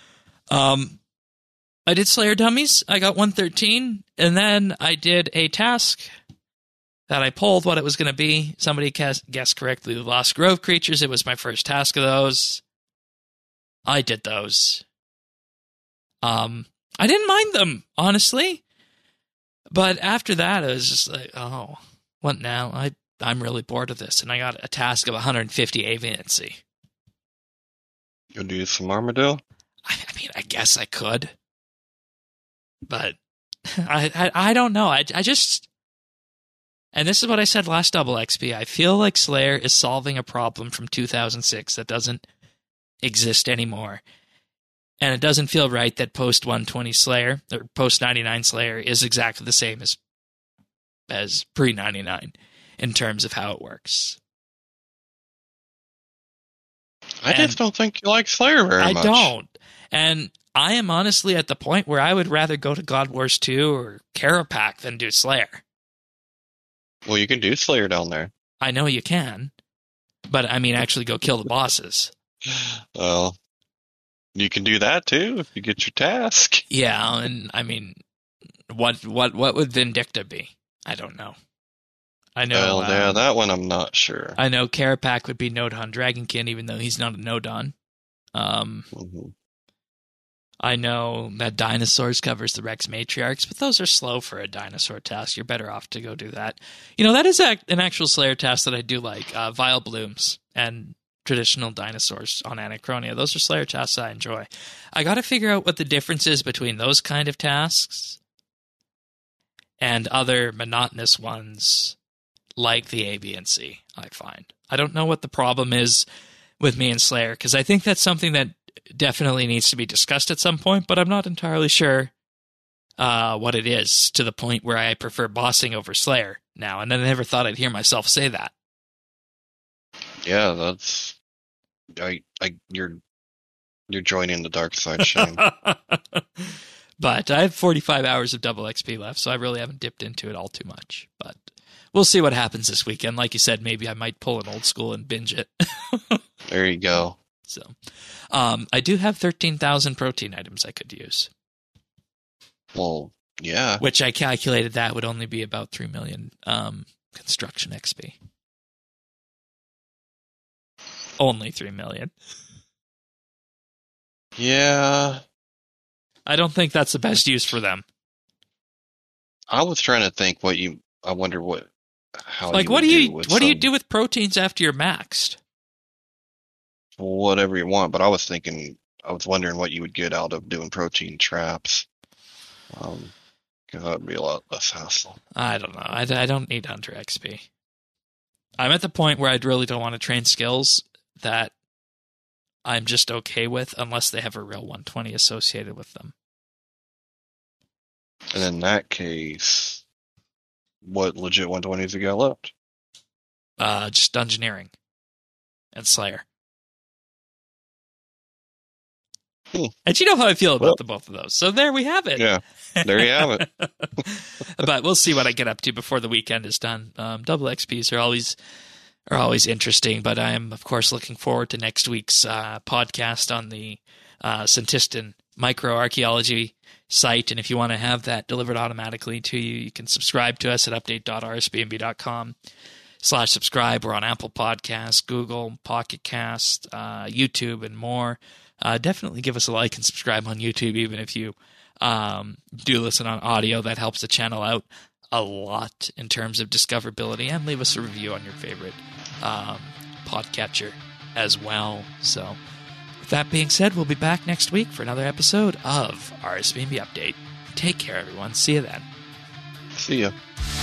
[SPEAKER 1] I did Slayer Dummies. I got 113, and then I did a task that I pulled what it was going to be. Somebody guessed correctly the Lost Grove creatures. It was my first task of those. I did those. I didn't mind them, honestly. But after that, I was just like, oh, what now? I'm really bored of this. And I got a task of 150 Aviancy.
[SPEAKER 2] You'll do some Armadale?
[SPEAKER 1] I mean, I guess I could. But I don't know. I just... And this is what I said last Double XP. I feel like Slayer is solving a problem from 2006 that doesn't exist anymore. And it doesn't feel right that post-120 Slayer, or post-99 Slayer, is exactly the same as pre-99 in terms of how it works.
[SPEAKER 2] I just don't think you like Slayer very much.
[SPEAKER 1] I don't. And I am honestly at the point where I would rather go to God Wars 2 or Carapac than do Slayer.
[SPEAKER 2] Well, you can do Slayer down there.
[SPEAKER 1] I know you can, but I mean actually go kill the bosses.
[SPEAKER 2] Well, you can do that too if you get your task.
[SPEAKER 1] Yeah, and I mean, what would Vindicta be? I don't know. I know.
[SPEAKER 2] Well, yeah, that one I'm not sure.
[SPEAKER 1] I know Carapac would be Nodon Dragonkin, even though he's not a Nodon. I know that Dinosaurs covers the Rex Matriarchs, but those are slow for a dinosaur task. You're better off to go do that. You know, that is an actual Slayer task that I do like. Vile Blooms and traditional dinosaurs on Anachronia. Those are Slayer tasks I enjoy. I got to figure out what the difference is between those kind of tasks and other monotonous ones like the A, B, and C, I find. I don't know what the problem is with me and Slayer, because I think that's something that definitely needs to be discussed at some point, but I'm not entirely sure what it is, to the point where I prefer bossing over Slayer now, and I never thought I'd hear myself say that.
[SPEAKER 2] Yeah, that's... You're joining the dark side, Shane.
[SPEAKER 1] But I have 45 hours of double XP left, so I really haven't dipped into it all too much. But we'll see what happens this weekend. Like you said, maybe I might pull an old school and binge it.
[SPEAKER 2] There you go.
[SPEAKER 1] So, I do have 13,000 protein items I could use.
[SPEAKER 2] Well, yeah.
[SPEAKER 1] Which I calculated that would only be about 3 million construction XP. Only 3 million.
[SPEAKER 2] Yeah.
[SPEAKER 1] I don't think that's the best use for them.
[SPEAKER 2] I was trying to think what you... I wonder how like,
[SPEAKER 1] what do you do with proteins after you're maxed?
[SPEAKER 2] Whatever you want, but I was wondering what you would get out of doing protein traps. Because that would be a lot less hassle.
[SPEAKER 1] I don't know. I don't need Hunter XP. I'm at the point where I really don't want to train skills that I'm just okay with, unless they have a real 120 associated with them.
[SPEAKER 2] And in that case, what legit 120s you got left?
[SPEAKER 1] Just Dungeoneering and Slayer. And you know how I feel about the both of those. So there we have it.
[SPEAKER 2] Yeah, there you have it.
[SPEAKER 1] But we'll see what I get up to before the weekend is done. Double XPs are always interesting, but I am, of course, looking forward to next week's podcast on the Centistan microarchaeology site. And if you want to have that delivered automatically to you, you can subscribe to us at update.rsbnb.com/subscribe. We're on Apple Podcasts, Google, Pocket Cast, YouTube, and more. Definitely give us a like and subscribe on YouTube, even if you do listen on audio. That helps the channel out a lot in terms of discoverability, and leave us a review on your favorite podcatcher as well. So with that being said, we'll be back next week for another episode of RSBNB Update. Take care, everyone. See you then.
[SPEAKER 2] See ya.